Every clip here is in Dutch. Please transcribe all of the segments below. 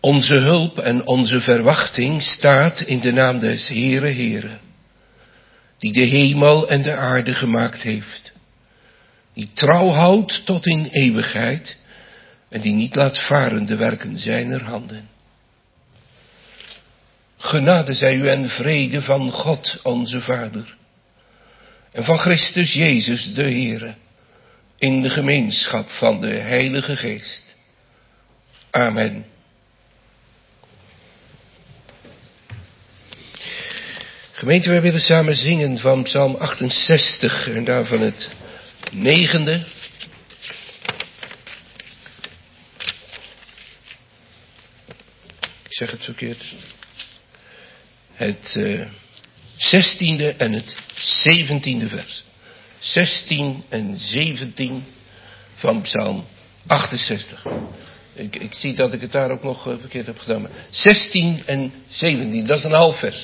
Onze hulp en onze verwachting staat in de naam des Heere, die de hemel en de aarde gemaakt heeft, die trouw houdt tot in eeuwigheid en die niet laat varen de werken zijner handen. Genade zij u en vrede van God onze Vader en van Christus Jezus de Heere, in de gemeenschap van de Heilige Geest. Amen. Gemeente, wij willen samen zingen van Psalm 68 en daarvan het 9e. Ik zeg het verkeerd. Het 16e en het 17e vers. 16 en 17 van Psalm 68. Ik zie dat ik het daar ook nog verkeerd heb gedaan. 16 en 17, dat is een half vers.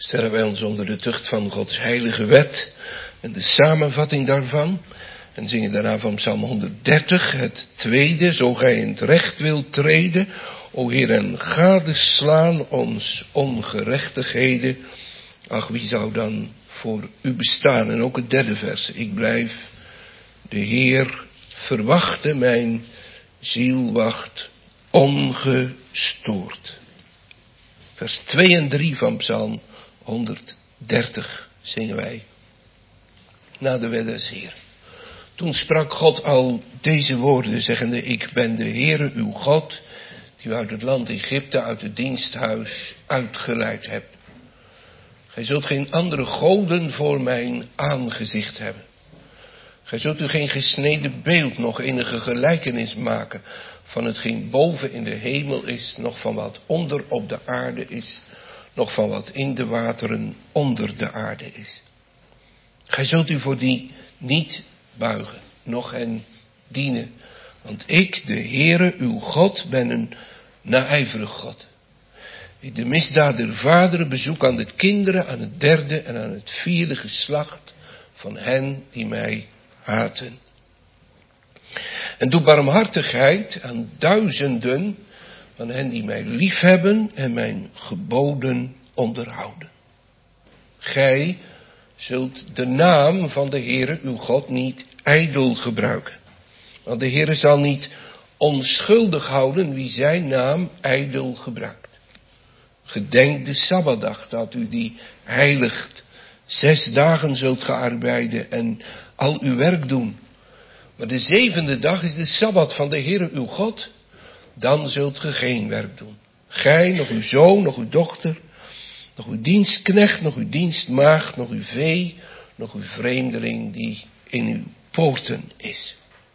stellen wij ons onder de tucht van Gods heilige wet en de samenvatting daarvan. En zingen daarna van Psalm 130, het tweede, zo gij in het recht wilt treden, o Heer, en gadeslaan ons ongerechtigheden. Ach, wie zou dan voor u bestaan? En ook het derde vers, ik blijf de Heer verwachten, mijn ziel wacht ongestoord. Vers 2 en 3 van Psalm 130 zingen wij. Na de wet des Heer. Toen sprak God al deze woorden, zeggende, ik ben de Heere uw God, die u uit het land Egypte, uit het diensthuis uitgeleid hebt. Gij zult geen andere goden voor mijn aangezicht hebben. Gij zult u geen gesneden beeld, nog enige gelijkenis maken van hetgeen boven in de hemel is, nog van wat onder op de aarde is, nog van wat in de wateren onder de aarde is. Gij zult u voor die niet buigen, noch hen dienen. Want ik, de Heere, uw God, ben een naijverig God. Ik de misdaad der vaderen bezoek aan de kinderen, aan het derde en aan het vierde geslacht van hen die mij haten. En doe barmhartigheid aan duizenden van hen die mij liefhebben en mijn geboden onderhouden. Gij zult de naam van de Heere uw God niet ijdel gebruiken. Want de Heere zal niet onschuldig houden wie zijn naam ijdel gebruikt. Gedenk de Sabbatdag, dat u die heiligt. 6 dagen zult ge arbeiden en al uw werk doen. Maar de 7e dag is de Sabbat van de Heere uw God. Dan zult ge geen werk doen. Gij, nog uw zoon, nog uw dochter, nog uw dienstknecht, nog uw dienstmaagd, nog uw vee, nog uw vreemdeling die in uw poorten is.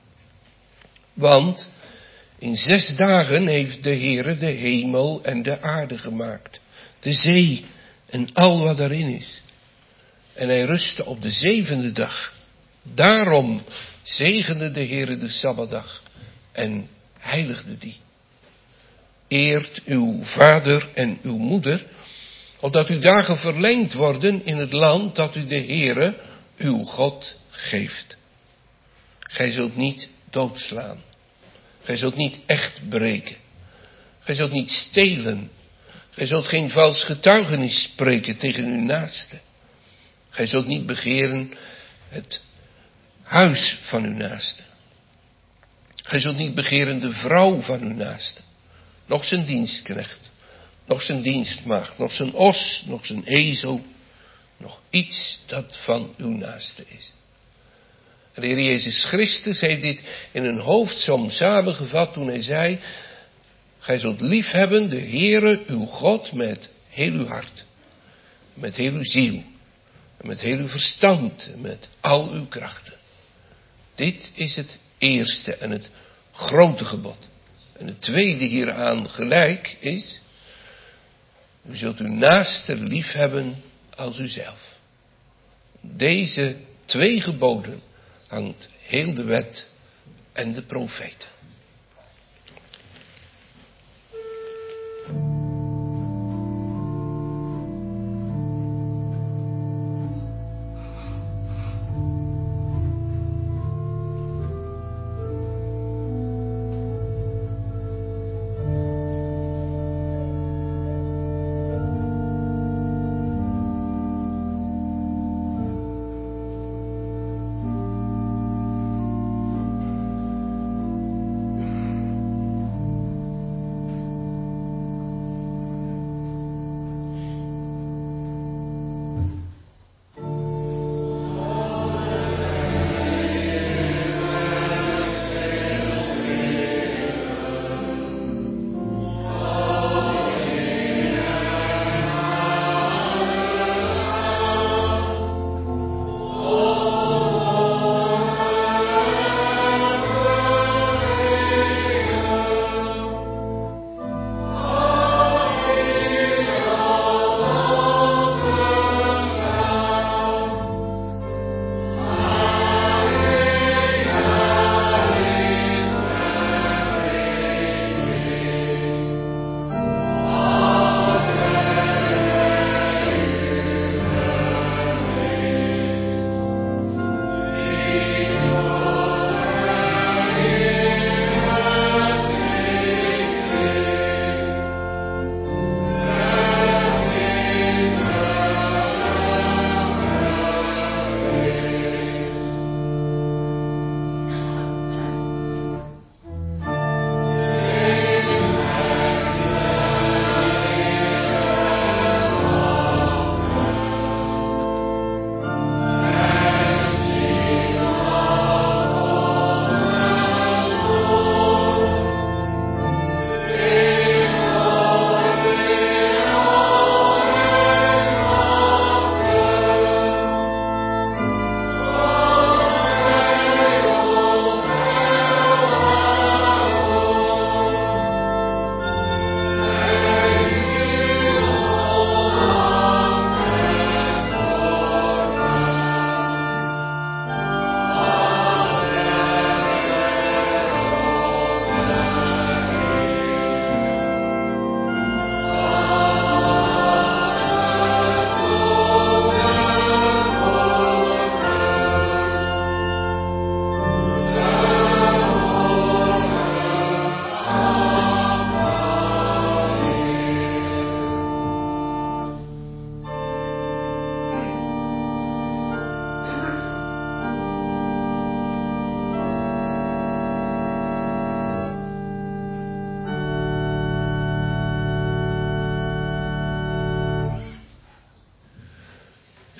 Want in 6 dagen heeft de Heere de hemel en de aarde gemaakt, de zee en al wat daarin is. En hij rustte op de 7e dag. Daarom zegende de Heere de Sabbatdag en heiligde die. Eert uw vader en uw moeder, opdat uw dagen verlengd worden in het land dat u de Heere, uw God, geeft. Gij zult niet doodslaan. Gij zult niet echt breken. Gij zult niet stelen. Gij zult geen vals getuigenis spreken tegen uw naaste. Gij zult niet begeren het huis van uw naaste. Gij zult niet begeren de vrouw van uw naaste. Nog zijn dienstknecht. Nog zijn dienstmaagd. Nog zijn os. Nog zijn ezel. Nog iets dat van uw naaste is. De Heer Jezus Christus heeft dit in een hoofdsom samengevat toen hij zei, gij zult liefhebben de Heere uw God met heel uw hart, met heel uw ziel, en met heel uw verstand, en met al uw krachten. Dit is het eerste en het grote gebod. En het tweede hieraan gelijk is, u zult uw naaste liefhebben als uzelf. Deze 2 geboden hangt heel de wet en de profeten.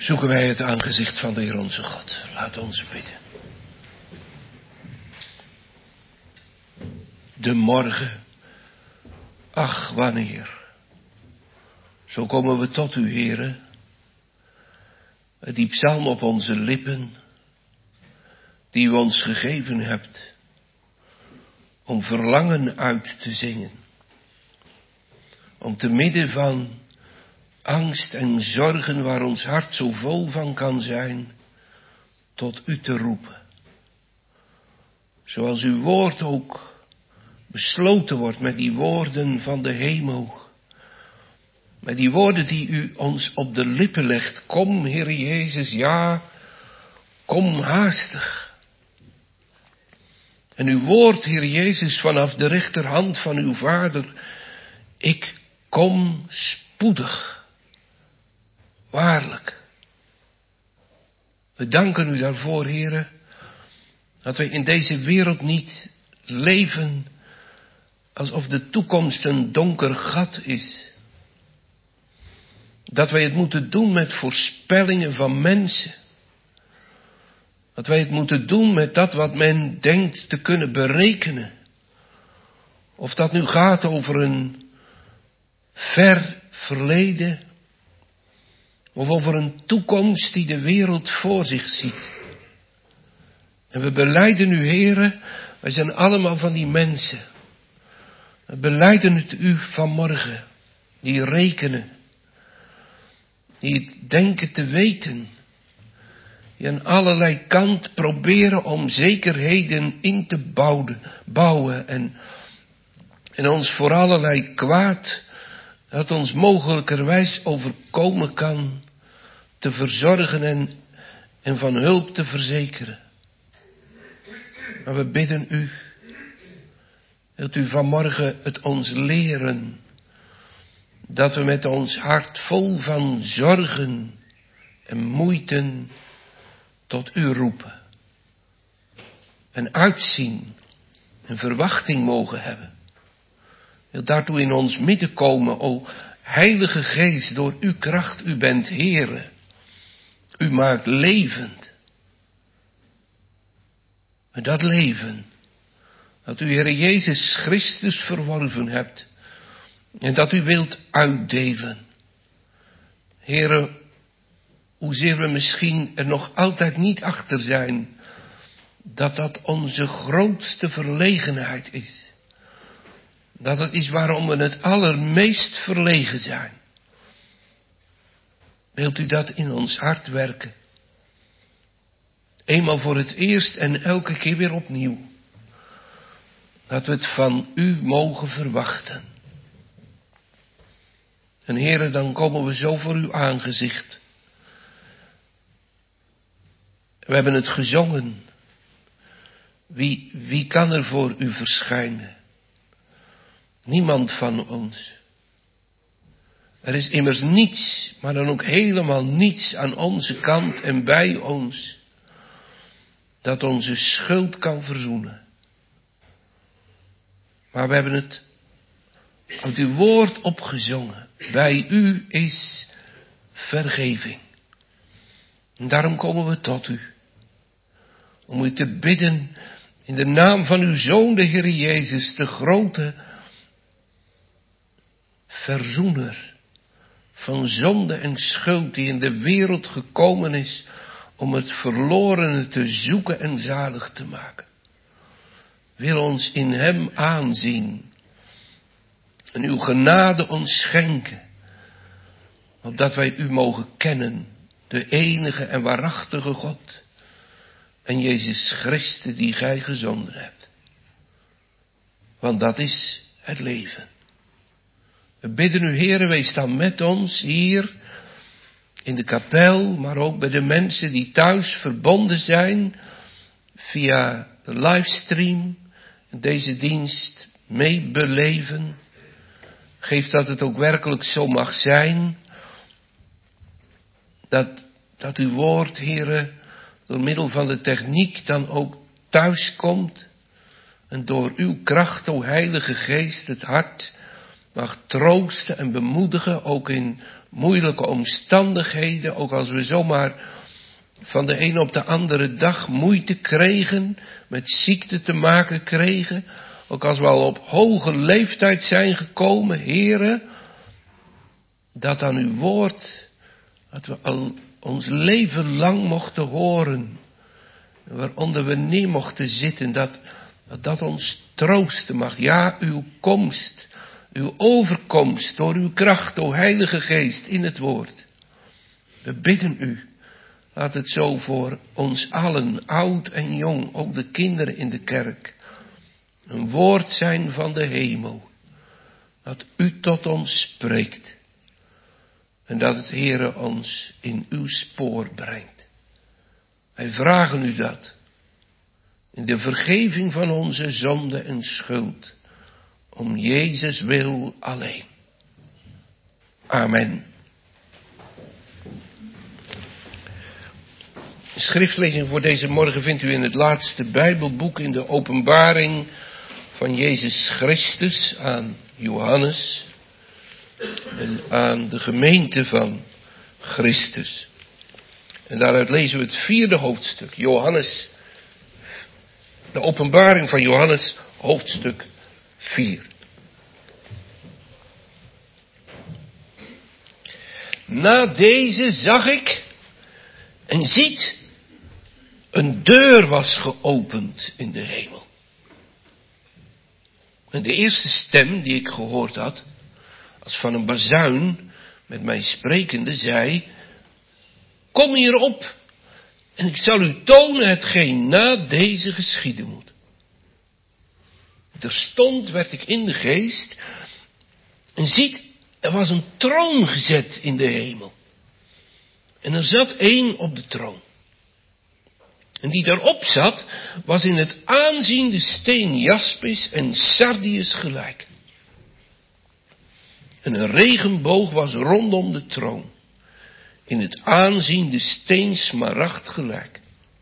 zoeken wij het aangezicht van de Heer onze God. Laat ons bidden. De morgen, ach wanneer. Zo komen we tot u, Heere. Die psalm op onze lippen, die u ons gegeven hebt, om verlangen uit te zingen. Om te midden van angst en zorgen waar ons hart zo vol van kan zijn, tot u te roepen. Zoals uw woord ook besloten wordt met die woorden van de hemel. Met die woorden die u ons op de lippen legt. Kom, Heer Jezus, ja, kom haastig. En uw woord, Heer Jezus, vanaf de rechterhand van uw Vader. Ik kom spoedig. Waarlijk. We danken u daarvoor, Heere, dat wij in deze wereld niet leven alsof de toekomst een donker gat is. Dat wij het moeten doen met voorspellingen van mensen. Dat wij het moeten doen met dat wat men denkt te kunnen berekenen. Of dat nu gaat over een ver verleden. Of over een toekomst die de wereld voor zich ziet. En we belijden u, Heere, wij zijn allemaal van die mensen. We belijden het u vanmorgen, die rekenen. Die het denken te weten. Die aan allerlei kant proberen om zekerheden in te bouwen. En ons voor allerlei kwaad dat ons mogelijkerwijs overkomen kan, te verzorgen en van hulp te verzekeren. Maar we bidden u, wilt u vanmorgen het ons leren, dat we met ons hart vol van zorgen en moeiten tot u roepen. En uitzien en verwachting mogen hebben. Wil daartoe in ons midden komen, o Heilige Geest, door uw kracht, u bent Heere. U maakt levend. En dat leven, dat u Heere Jezus Christus verworven hebt. En dat u wilt uitdelen. Heere, hoezeer we misschien er nog altijd niet achter zijn, dat dat onze grootste verlegenheid is. Dat het is waarom we het allermeest verlegen zijn. Wilt u dat in ons hart werken? Eenmaal voor het eerst en elke keer weer opnieuw. Dat we het van u mogen verwachten. En Heere, dan komen we zo voor uw aangezicht. We hebben het gezongen. Wie kan er voor u verschijnen? Niemand van ons. Er is immers niets, maar dan ook helemaal niets aan onze kant en bij ons, dat onze schuld kan verzoenen. Maar we hebben het uit uw woord opgezongen. Bij u is vergeving. En daarom komen we tot u. Om u te bidden in de naam van uw Zoon, de Heer Jezus, de grote verzoener van zonde en schuld die in de wereld gekomen is om het verlorene te zoeken en zalig te maken. Wil ons in hem aanzien en uw genade ons schenken, opdat wij u mogen kennen, de enige en waarachtige God en Jezus Christus die gij gezonden hebt. Want dat is het leven. We bidden u, Heere, wees dan met ons hier in de kapel, maar ook bij de mensen die thuis verbonden zijn via de livestream en deze dienst meebeleven. Geef dat het ook werkelijk zo mag zijn, dat uw woord, Heere, door middel van de techniek dan ook thuis komt en door uw kracht, o Heilige Geest, het hart mag troosten en bemoedigen, ook in moeilijke omstandigheden, ook als we zomaar van de ene op de andere dag moeite kregen, met ziekte te maken kregen, ook als we al op hoge leeftijd zijn gekomen, Heere, dat aan uw woord, dat we al ons leven lang mochten horen, waaronder we neer mochten zitten, dat ons troosten mag. Ja, uw komst, uw overkomst door uw kracht, o Heilige Geest, in het woord. We bidden u, laat het zo voor ons allen, oud en jong, ook de kinderen in de kerk, een woord zijn van de hemel, dat u tot ons spreekt en dat het Heere ons in uw spoor brengt. Wij vragen u dat, in de vergeving van onze zonde en schuld, om Jezus wil alleen. Amen. De schriftlezing voor deze morgen vindt u in het laatste Bijbelboek, in de openbaring van Jezus Christus aan Johannes en aan de gemeente van Christus. En daaruit lezen we het 4e hoofdstuk, Johannes, de openbaring van Johannes, hoofdstuk 4. Na deze zag ik en ziet, een deur was geopend in de hemel. En de eerste stem die ik gehoord had, als van een bazuin met mij sprekende, zei: kom hier op en ik zal u tonen hetgeen na deze geschieden moet. Terstond werd ik in de geest en ziet, er was een troon gezet in de hemel. En er zat één op de troon. En die daarop zat, was in het aanzien de steen jaspis en sardius gelijk. En een regenboog was rondom de troon. In het aanzien de steen smaragd gelijk.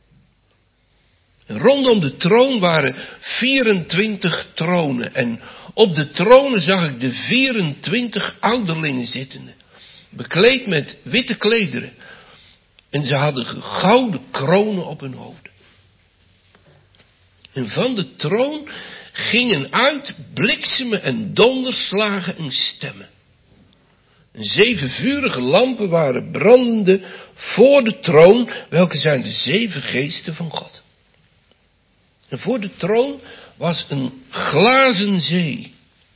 En rondom de troon waren 24 tronen. En op de tronen zag ik de 24 ouderlingen zittende, bekleed met witte klederen. En ze hadden gouden kronen op hun hoofden. En van de troon gingen uit bliksemen en donderslagen en stemmen. En 7 vurige lampen waren brandende voor de troon, welke zijn de 7 geesten van God. En voor de troon was een glazen zee,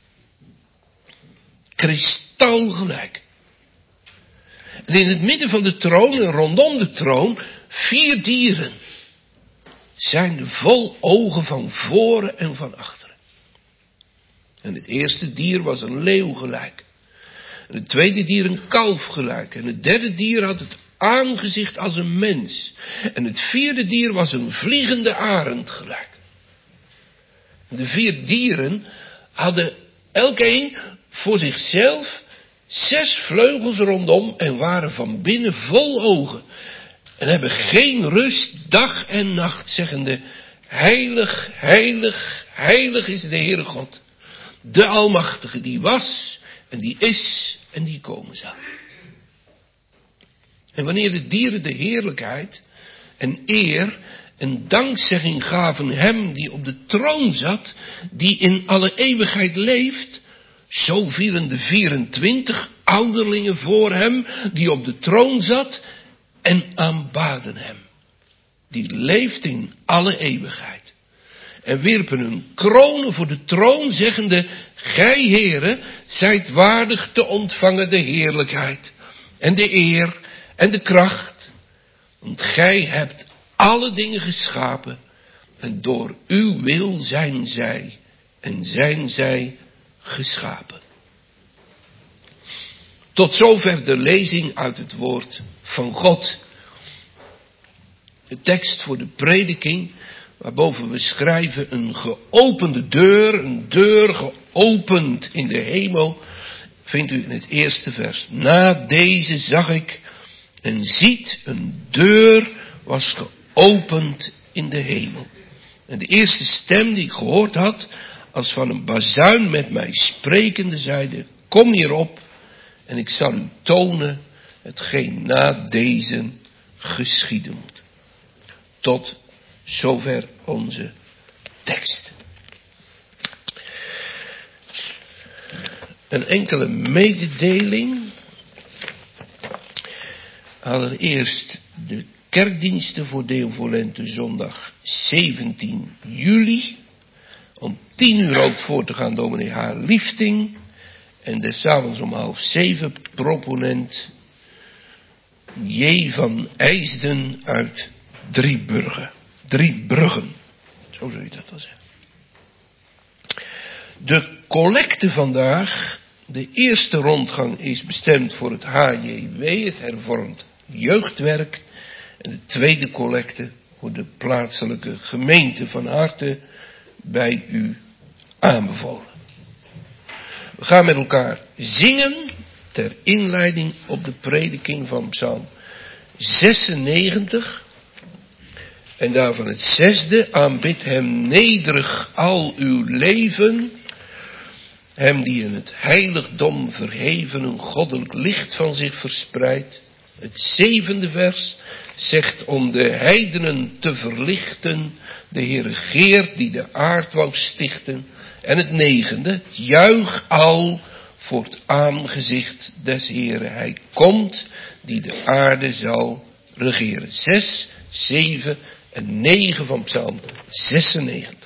kristalgelijk. En in het midden van de troon en rondom de troon 4 dieren, zijnde vol ogen van voren en van achteren. En het eerste dier was een leeuw gelijk. En het tweede dier een kalf gelijk. En het derde dier had het aangezicht als een mens. En het 4e dier was een vliegende arend gelijk. De 4 dieren hadden elkeen voor zichzelf 6 vleugels rondom en waren van binnen vol ogen. En hebben geen rust dag en nacht, zeggende: heilig, heilig, heilig is de Heere God, de Almachtige, die was en die is en die komen zal. En wanneer de dieren de heerlijkheid en eer en dankzegging gaven hem die op de troon zat, die in alle eeuwigheid leeft, zo vielen de 24 ouderlingen voor hem die op de troon zat en aanbaden hem, die leeft in alle eeuwigheid. En wierpen hun kronen voor de troon, zeggende: gij, Heere, zijt waardig te ontvangen de heerlijkheid en de eer en de kracht, want gij hebt alle dingen geschapen en door uw wil zijn zij geschapen. Tot zover de lezing uit het woord van God. De tekst voor de prediking, waarboven we schrijven: een geopende deur, een deur geopend in de hemel, vindt u in het eerste vers. Na deze zag ik en ziet, een deur was geopend in de hemel. En de eerste stem die ik gehoord had, als van een bazuin met mij sprekende zeide, kom hierop en ik zal u tonen hetgeen na deze geschieden moet. Tot zover onze tekst. Een enkele mededeling. Allereerst de kerkdiensten voor Deo Volente zondag 17 juli. Om 10:00 ook voor te gaan dominee H. Liefting. En des avonds om 6:30 proponent J. van IJsden uit Driebruggen. Zo zou je dat wel zeggen. De collecte vandaag, de eerste rondgang is bestemd voor het HJW, het hervormd jeugdwerk. En de tweede collecte voor de plaatselijke gemeente, van harte bij u aanbevolen. We gaan met elkaar zingen ter inleiding op de prediking van Psalm 96. En daarvan het 6e, aanbid hem nederig al uw leven. Hem die in het heiligdom verheven een goddelijk licht van zich verspreidt. Het 7e vers zegt om de heidenen te verlichten, de Heere regeert die de aard wou stichten. En het 9e, juich al voor het aangezicht des Heeren. Hij komt die de aarde zal regeren. 6, 7 en 9 van Psalm 96.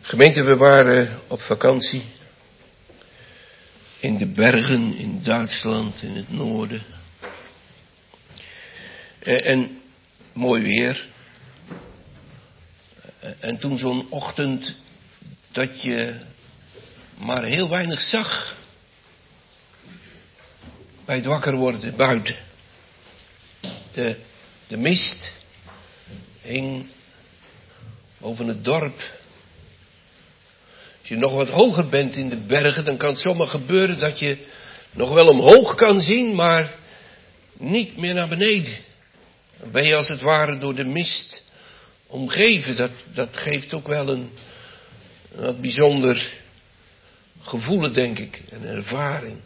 Gemeente, we waren op vakantie in de bergen in Duitsland, in het noorden. En mooi weer. En toen zo'n ochtend dat je maar heel weinig zag bij het wakker worden buiten. De mist hing boven het dorp. Als je nog wat hoger bent in de bergen, dan kan het zomaar gebeuren dat je nog wel omhoog kan zien, maar niet meer naar beneden. Dan ben je als het ware door de mist omgeven. Dat geeft ook wel een wat bijzonder gevoel, denk ik, een ervaring.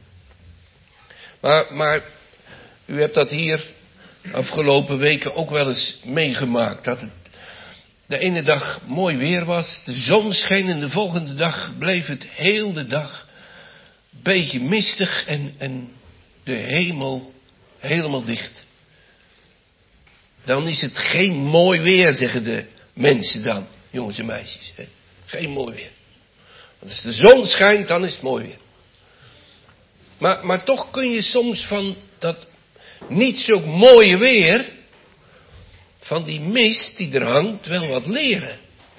Maar u hebt dat hier afgelopen weken ook wel eens meegemaakt. Dat het de ene dag mooi weer was, de zon scheen en de volgende dag bleef het heel de dag een beetje mistig en de hemel helemaal dicht. Dan is het geen mooi weer, zeggen de mensen dan, jongens en meisjes. Hè? Geen mooi weer. Want als de zon schijnt, dan is het mooi weer. Maar toch kun je soms van dat niet zo mooie weer, van die mist die er hangt, wel wat leren.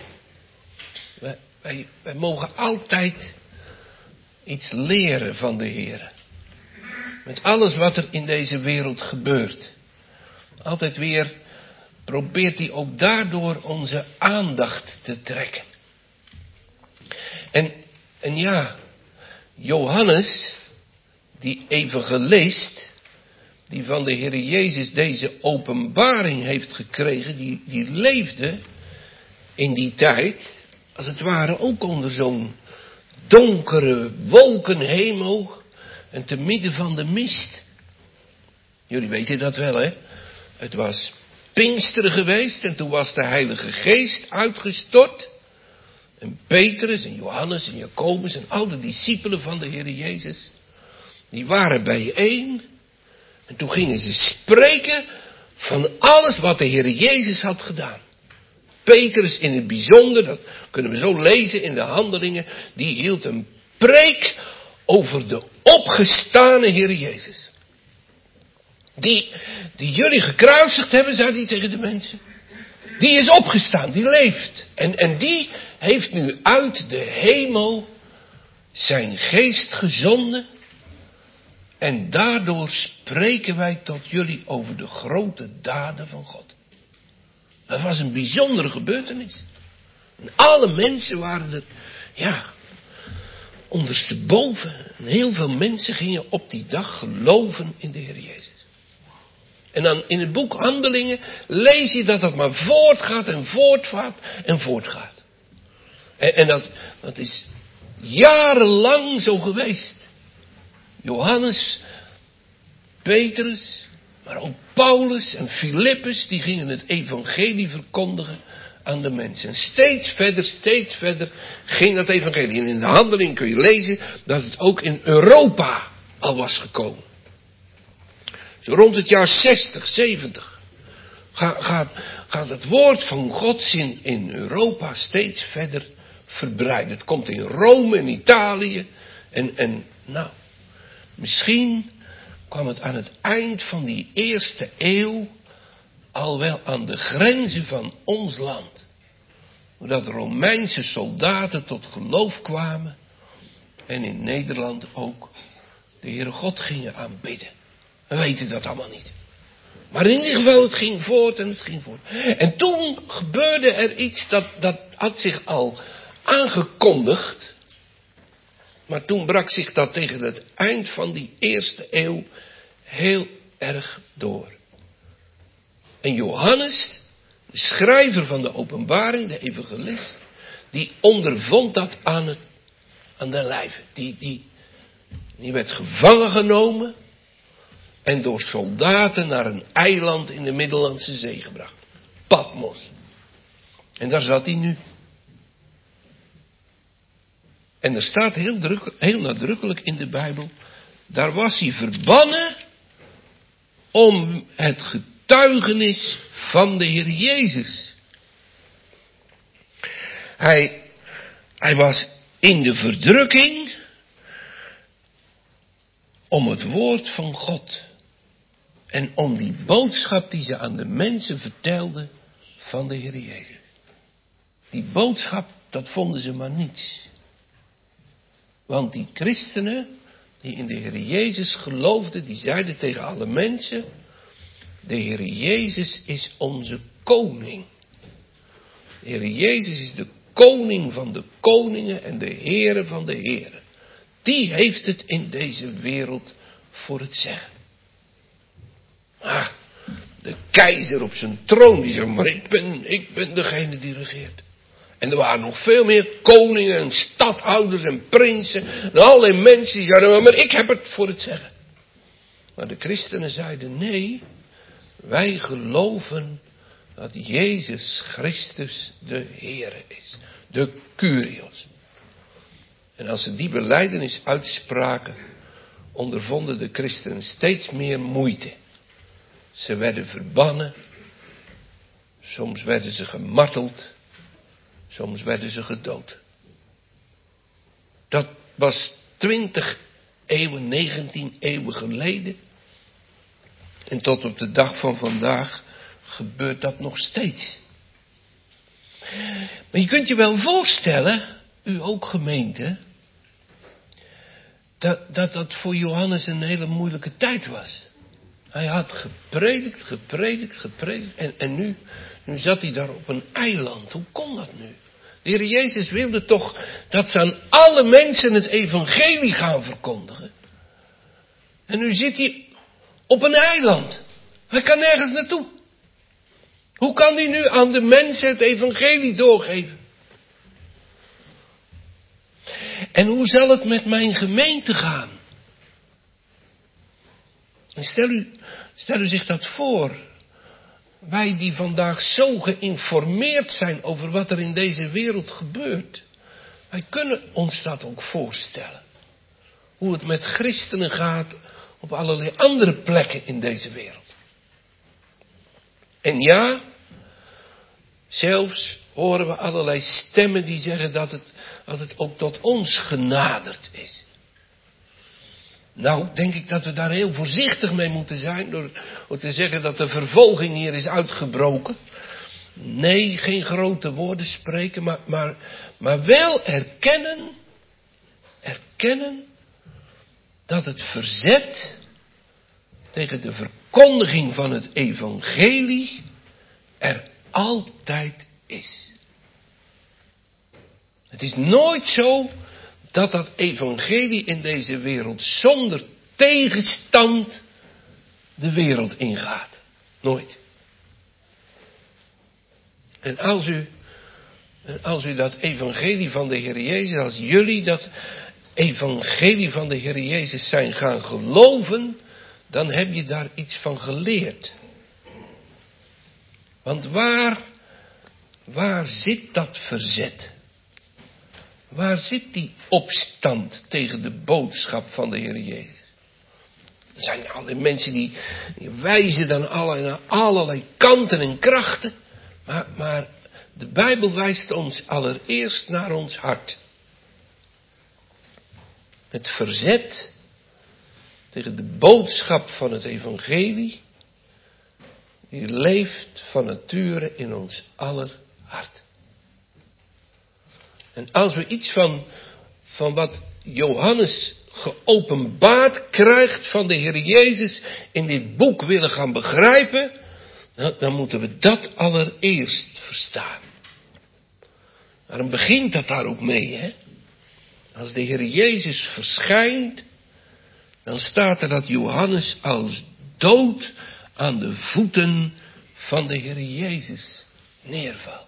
Wij mogen altijd iets leren van de Heer. Met alles wat er in deze wereld gebeurt. Altijd weer probeert hij ook daardoor onze aandacht te trekken. En ja, Johannes, die evangelist, die van de Heer Jezus deze openbaring heeft gekregen, die leefde in die tijd, als het ware ook onder zo'n donkere wolkenhemel en te midden van de mist. Jullie weten dat wel, hè? Het was Pinksteren geweest en toen was de Heilige Geest uitgestort. En Petrus en Johannes en Jacobus en al de discipelen van de Heer Jezus, die waren bijeen. En toen gingen ze spreken van alles wat de Heer Jezus had gedaan. Petrus in het bijzonder, dat kunnen we zo lezen in de Handelingen, die hield een preek over de opgestane Heer Jezus. Die jullie gekruisigd hebben, zei hij tegen de mensen. Die is opgestaan, die leeft. En die heeft nu uit de hemel zijn geest gezonden. En daardoor spreken wij tot jullie over de grote daden van God. Dat was een bijzondere gebeurtenis. En alle mensen waren er, ondersteboven. En heel veel mensen gingen op die dag geloven in de Heer Jezus. En dan in het boek Handelingen lees je dat het maar voortgaat en voortvaart en voortgaat. En dat is jarenlang zo geweest. Johannes, Petrus, maar ook Paulus en Filippus, die gingen het evangelie verkondigen aan de mensen. En steeds verder ging dat evangelie. En in de Handeling kun je lezen dat het ook in Europa al was gekomen. Zo rond het jaar 60, 70 gaat het woord van God in Europa steeds verder verbreiden. Het komt in Rome en Italië en misschien kwam het aan het eind van die eerste eeuw al wel aan de grenzen van ons land. Doordat Romeinse soldaten tot geloof kwamen en in Nederland ook de Heere God gingen aanbidden. We weten dat allemaal niet. Maar in ieder geval, het ging voort en het ging voort. En toen gebeurde er iets dat had zich al aangekondigd. Maar toen brak zich dat tegen het eind van die eerste eeuw heel erg door. En Johannes, de schrijver van de openbaring, de evangelist, die ondervond dat aan de lijve. Die werd gevangen genomen en door soldaten naar een eiland in de Middellandse Zee gebracht. Patmos. En daar zat hij nu. En er staat heel nadrukkelijk in de Bijbel, daar was hij verbannen om het getuigenis van de Heer Jezus. Hij Hij was in de verdrukking om het woord van God. En om die boodschap die ze aan de mensen vertelden van de Heer Jezus. Die boodschap, dat vonden ze maar niets. Want die christenen die in de Heer Jezus geloofden, die zeiden tegen alle mensen: de Heer Jezus is onze koning. De Heer Jezus is de koning van de koningen en de Heere van de heren. Die heeft het in deze wereld voor het zeggen. Maar de keizer op zijn troon, die zegt: maar ik ben degene die regeert. En er waren nog veel meer koningen en stadhouders en prinsen. En allerlei mensen die zeiden: maar ik heb het voor het zeggen. Maar de christenen zeiden: nee, wij geloven dat Jezus Christus de Heere is. De Kyrios. En als ze die belijdenis uitspraken, ondervonden de christenen steeds meer moeite. Ze werden verbannen. Soms werden ze gemarteld. Soms werden ze gedood. Dat was 20 eeuwen, 19 eeuwen geleden. En tot op de dag van vandaag gebeurt dat nog steeds. Maar je kunt je wel voorstellen, u ook gemeente, dat voor Johannes een hele moeilijke tijd was. Hij had gepredikt. En nu zat hij daar op een eiland. Hoe kon dat nu? De Heer Jezus wilde toch dat ze aan alle mensen het evangelie gaan verkondigen. En nu zit hij op een eiland. Hij kan nergens naartoe. Hoe kan hij nu aan de mensen het evangelie doorgeven? En hoe zal het met mijn gemeente gaan? En stel u zich dat voor. Wij die vandaag zo geïnformeerd zijn over wat er in deze wereld gebeurt. Wij kunnen ons dat ook voorstellen. Hoe het met christenen gaat op allerlei andere plekken in deze wereld. En ja, zelfs horen we allerlei stemmen die zeggen dat het ook tot ons genaderd is. Nou, denk ik dat we daar heel voorzichtig mee moeten zijn door te zeggen dat de vervolging hier is uitgebroken. Nee, geen grote woorden spreken, maar wel erkennen dat het verzet tegen de verkondiging van het evangelie er altijd is. Het is nooit zo dat dat evangelie in deze wereld zonder tegenstand de wereld ingaat. Nooit. En als u dat evangelie van de Heer Jezus, als jullie dat evangelie van de Heer Jezus zijn gaan geloven, dan heb je daar iets van geleerd. Want waar zit dat verzet? Waar zit die opstand tegen de boodschap van de Heer Jezus? Er zijn allerlei mensen die wijzen dan naar allerlei kanten en krachten. Maar de Bijbel wijst ons allereerst naar ons hart. Het verzet tegen de boodschap van het evangelie, die leeft van nature in ons aller hart. En als we iets van wat Johannes geopenbaard krijgt van de Heer Jezus in dit boek willen gaan begrijpen, dan moeten we dat allereerst verstaan. Daarom begint dat daar ook mee, hè? Als de Heer Jezus verschijnt, dan staat er dat Johannes als dood aan de voeten van de Heer Jezus neervalt.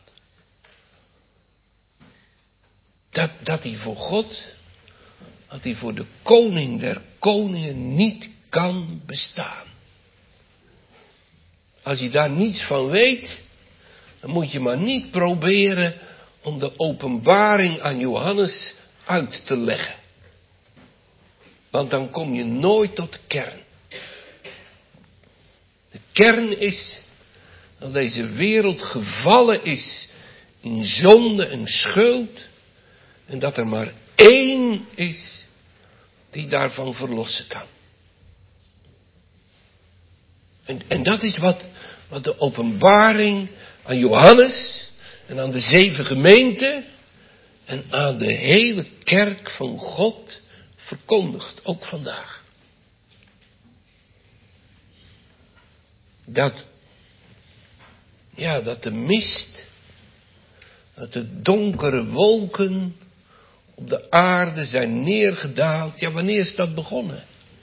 Dat hij voor God, dat hij voor de koning der koningen niet kan bestaan. Als je daar niets van weet, dan moet je maar niet proberen om de openbaring aan Johannes uit te leggen. Want dan kom je nooit tot de kern. De kern is dat deze wereld gevallen is in zonde en schuld. En dat er maar één is die daarvan verlossen kan. En dat is wat de openbaring aan Johannes en aan de 7 gemeenten en aan de hele kerk van God verkondigt, ook vandaag. Dat de mist, dat de donkere wolken op de aarde zijn neergedaald. Ja, wanneer is dat begonnen?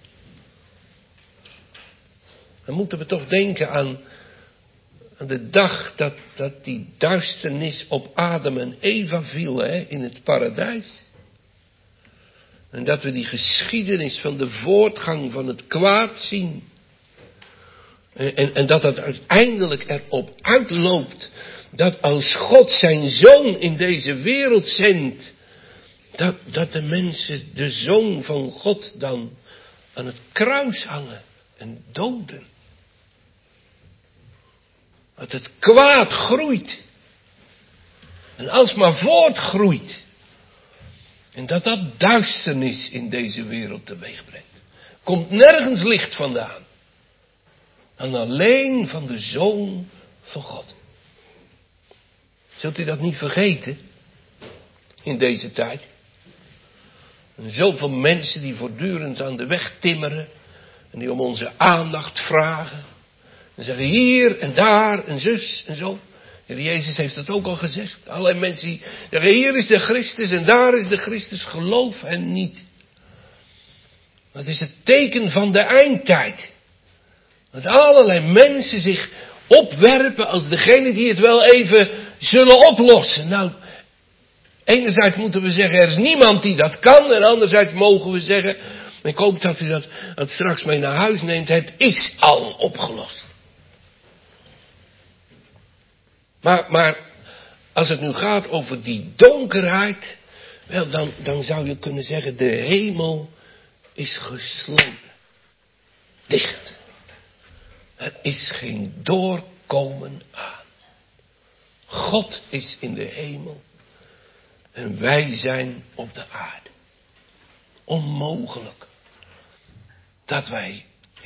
Dan moeten we toch denken aan de dag dat die duisternis op Adam en Eva viel, in het paradijs. En dat we die geschiedenis van de voortgang van het kwaad zien. En dat het uiteindelijk erop uitloopt dat als God zijn zoon in deze wereld zendt, dat de mensen de zoon van God dan aan het kruis hangen en doden. Dat het kwaad groeit. En alsmaar voortgroeit. En dat duisternis in deze wereld teweeg brengt. Komt nergens licht vandaan. Dan alleen van de Zoon van God. Zult u dat niet vergeten? In deze tijd. En zoveel mensen die voortdurend aan de weg timmeren. En die om onze aandacht vragen. En zeggen hier en daar en zus en zo. En Jezus heeft dat ook al gezegd. Allerlei mensen die zeggen hier is de Christus en daar is de Christus. Geloof hen niet. Dat is het teken van de eindtijd. Dat allerlei mensen zich opwerpen als degene die het wel even zullen oplossen. Nou, enerzijds moeten we zeggen er is niemand die dat kan. En anderzijds mogen we zeggen, ik hoop dat u dat straks mee naar huis neemt. Het is al opgelost. Maar als het nu gaat over die donkerheid, wel dan zou je kunnen zeggen de hemel is gesloten. Dicht. Er is geen doorkomen aan. God is in de hemel en wij zijn op de aarde. Onmogelijk dat wij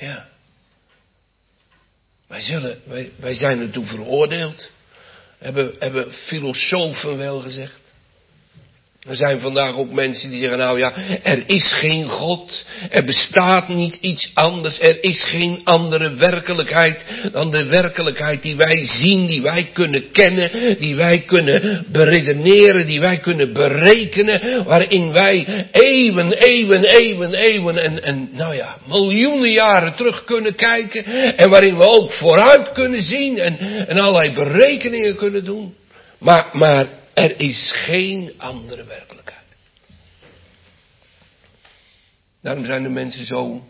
zijn ertoe veroordeeld. Hebben filosofen wel gezegd. Er zijn vandaag ook mensen die zeggen, nou ja, er is geen God. Er bestaat niet iets anders. Er is geen andere werkelijkheid dan de werkelijkheid die wij zien, die wij kunnen kennen, die wij kunnen beredeneren, die wij kunnen berekenen. Waarin wij eeuwen en nou ja, miljoenen jaren terug kunnen kijken. En waarin we ook vooruit kunnen zien en allerlei berekeningen kunnen doen. Maar er is geen andere werkelijkheid. Daarom zijn de mensen zo,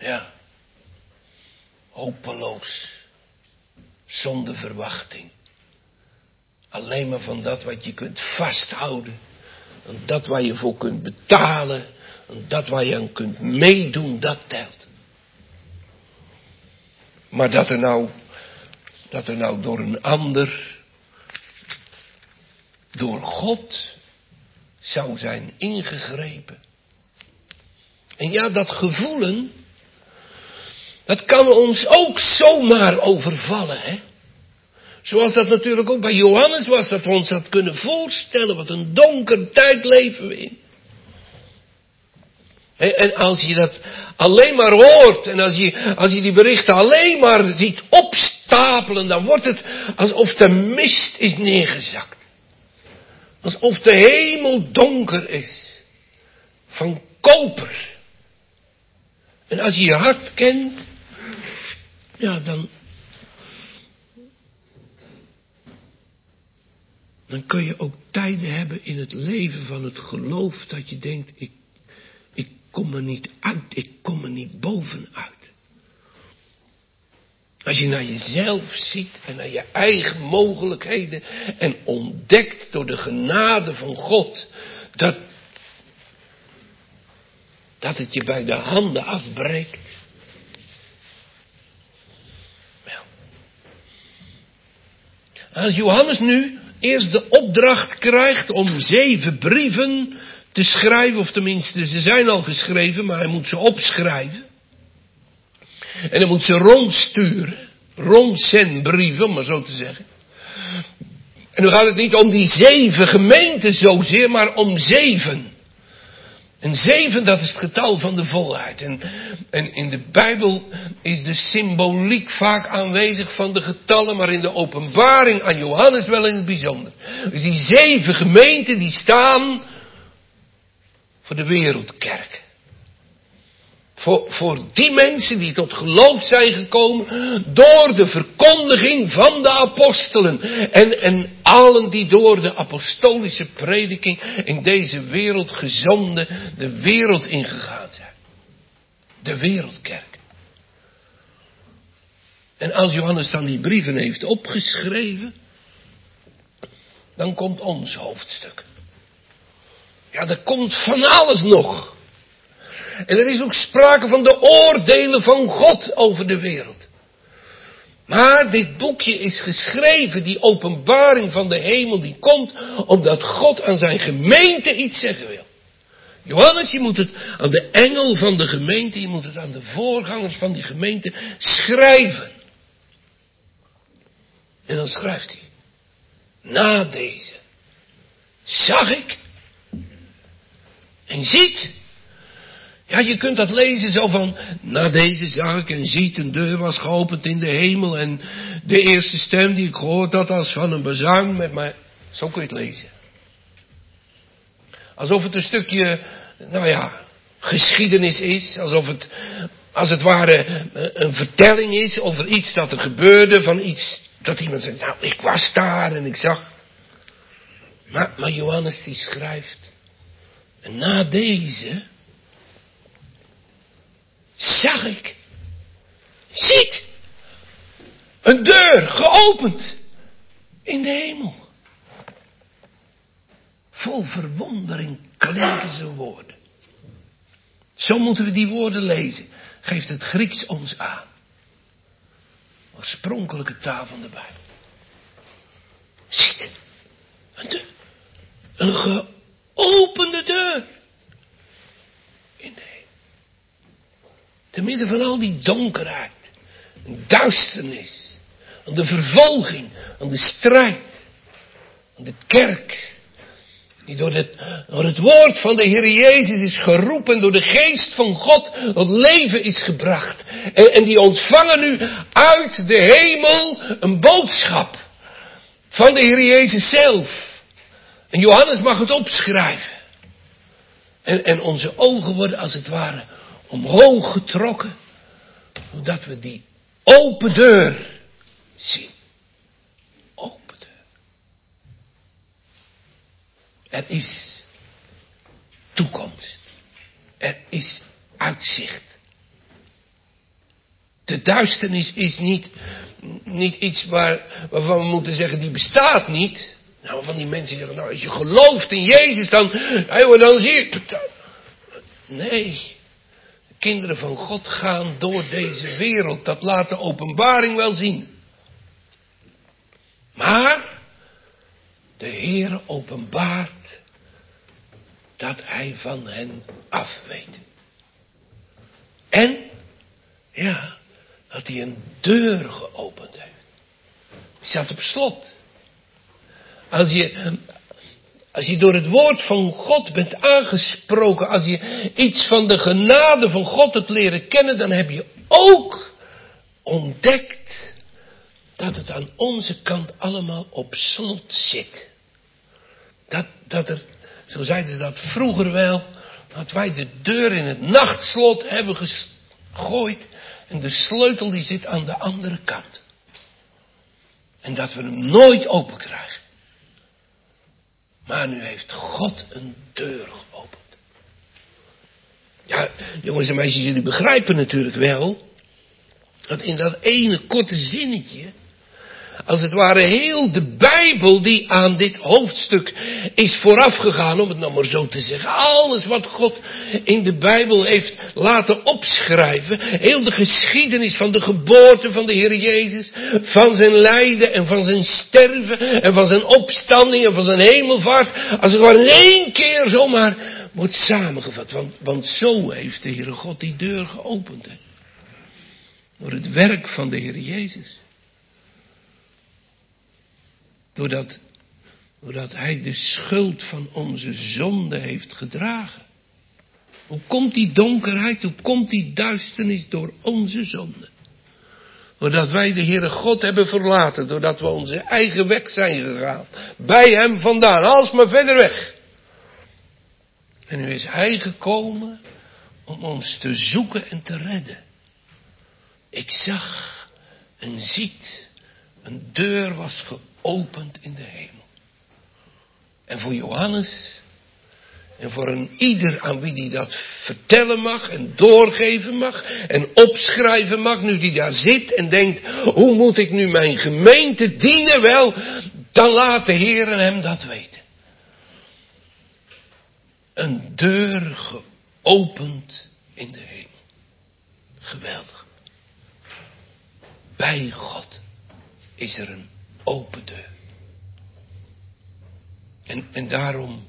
hopeloos. Zonder verwachting. Alleen maar van dat wat je kunt vasthouden. En dat waar je voor kunt betalen. En dat waar je aan kunt meedoen, dat telt. Maar dat er nou door een ander, door God zou zijn ingegrepen. En ja, dat gevoelen, dat kan ons ook zomaar overvallen, hè. Zoals dat natuurlijk ook bij Johannes was, dat we ons dat kunnen voorstellen, wat een donkere tijd leven we in. En als je dat alleen maar hoort, en als je die berichten alleen maar ziet opstapelen, dan wordt het alsof de mist is neergezakt. Alsof de hemel donker is. Van koper. En als je je hart kent. Ja, dan kun je ook tijden hebben in het leven van het geloof. Dat je denkt, ik kom er niet uit. Ik kom er niet bovenuit. Als je naar jezelf ziet en naar je eigen mogelijkheden en ontdekt door de genade van God dat het je bij de handen afbreekt. Wel. Als Johannes nu eerst de opdracht krijgt om 7 brieven te schrijven, of tenminste ze zijn al geschreven, maar hij moet ze opschrijven. En hij moet ze rondsturen, rondzendbrieven, om maar zo te zeggen. En nu gaat het niet om die 7 gemeenten zozeer, maar om 7. En 7, dat is het getal van de volheid. En in de Bijbel is de symboliek vaak aanwezig van de getallen, maar in de openbaring aan Johannes wel in het bijzonder. Dus die 7 gemeenten die staan voor de wereldkerk. Voor die mensen die tot geloof zijn gekomen door de verkondiging van de apostelen. En allen die door de apostolische prediking in deze wereld gezonden de wereld ingegaan zijn. De wereldkerk. En als Johannes dan die brieven heeft opgeschreven, dan komt ons hoofdstuk. Ja, er komt van alles nog. En er is ook sprake van de oordelen van God over de wereld. Maar dit boekje is geschreven, die openbaring van de hemel die komt, omdat God aan zijn gemeente iets zeggen wil. Johannes, je moet het aan de engel van de gemeente, je moet het aan de voorgangers van die gemeente schrijven. En dan schrijft hij, na deze zag ik en ziet. Ja, je kunt dat lezen zo van, na deze zag ik en ziet, een deur was geopend in de hemel en de eerste stem die ik gehoord had als van een bazuin met mij. Zo kun je het lezen. Alsof het een stukje, geschiedenis is, alsof het, als het ware, een vertelling is over iets dat er gebeurde, van iets, dat iemand zegt, nou, ik was daar en ik zag. Maar Johannes die schrijft, en na deze zag ik, ziet, een deur geopend in de hemel. Vol verwondering klinken zijn woorden. Zo moeten we die woorden lezen. Geeft het Grieks ons aan. Oorspronkelijke taal van de Bijbel. Ziet, een deur. Een geopende deur. In de hemel. Te midden van al die donkerheid, en duisternis, aan de vervolging, aan de strijd, aan de kerk, die door het woord van de Heer Jezus is geroepen, door de geest van God tot leven is gebracht. En die ontvangen nu uit de hemel een boodschap van de Heer Jezus zelf. En Johannes mag het opschrijven. En onze ogen worden als het ware omhoog getrokken, zodat we die open deur zien. Open deur. Er is toekomst. Er is uitzicht. De duisternis is niet iets waarvan we moeten zeggen, die bestaat niet. Nou, van die mensen zeggen, nou, als je gelooft in Jezus, dan zie je. Nee. Kinderen van God gaan door deze wereld. Dat laat de openbaring wel zien. Maar de Heer openbaart dat Hij van hen af weet. En, ja, dat Hij een deur geopend heeft. Die staat op slot. Als je door het woord van God bent aangesproken, als je iets van de genade van God hebt leren kennen, dan heb je ook ontdekt dat het aan onze kant allemaal op slot zit. Dat er, zo zeiden ze dat vroeger wel, dat wij de deur in het nachtslot hebben gegooid en de sleutel die zit aan de andere kant. En dat we hem nooit open krijgen. Maar nu heeft God een deur geopend. Ja, jongens en meisjes, jullie begrijpen natuurlijk wel dat in dat ene korte zinnetje als het ware heel de Bijbel die aan dit hoofdstuk is voorafgegaan, om het nou maar zo te zeggen. Alles wat God in de Bijbel heeft laten opschrijven, heel de geschiedenis van de geboorte van de Heer Jezus, van zijn lijden en van zijn sterven en van zijn opstanding en van zijn hemelvaart, als het ware in één keer zomaar wordt samengevat. Want zo heeft de Heere God die deur geopend. Hè? Door het werk van de Heer Jezus. Doordat hij de schuld van onze zonde heeft gedragen. Hoe komt die donkerheid, hoe komt die duisternis door onze zonde? Doordat wij de Heere God hebben verlaten, doordat we onze eigen weg zijn gegaan. Bij hem vandaan, alsmaar verder weg. En nu is hij gekomen om ons te zoeken en te redden. Ik zag en ziet, een deur was geopend in de hemel. En voor Johannes, en voor een ieder aan wie die dat vertellen mag en doorgeven mag en opschrijven mag, nu die daar zit en denkt, hoe moet ik nu mijn gemeente dienen? Wel, dan laat de Heer hem dat weten. Een deur geopend in de hemel. Geweldig. Bij God is er een open deur. En daarom,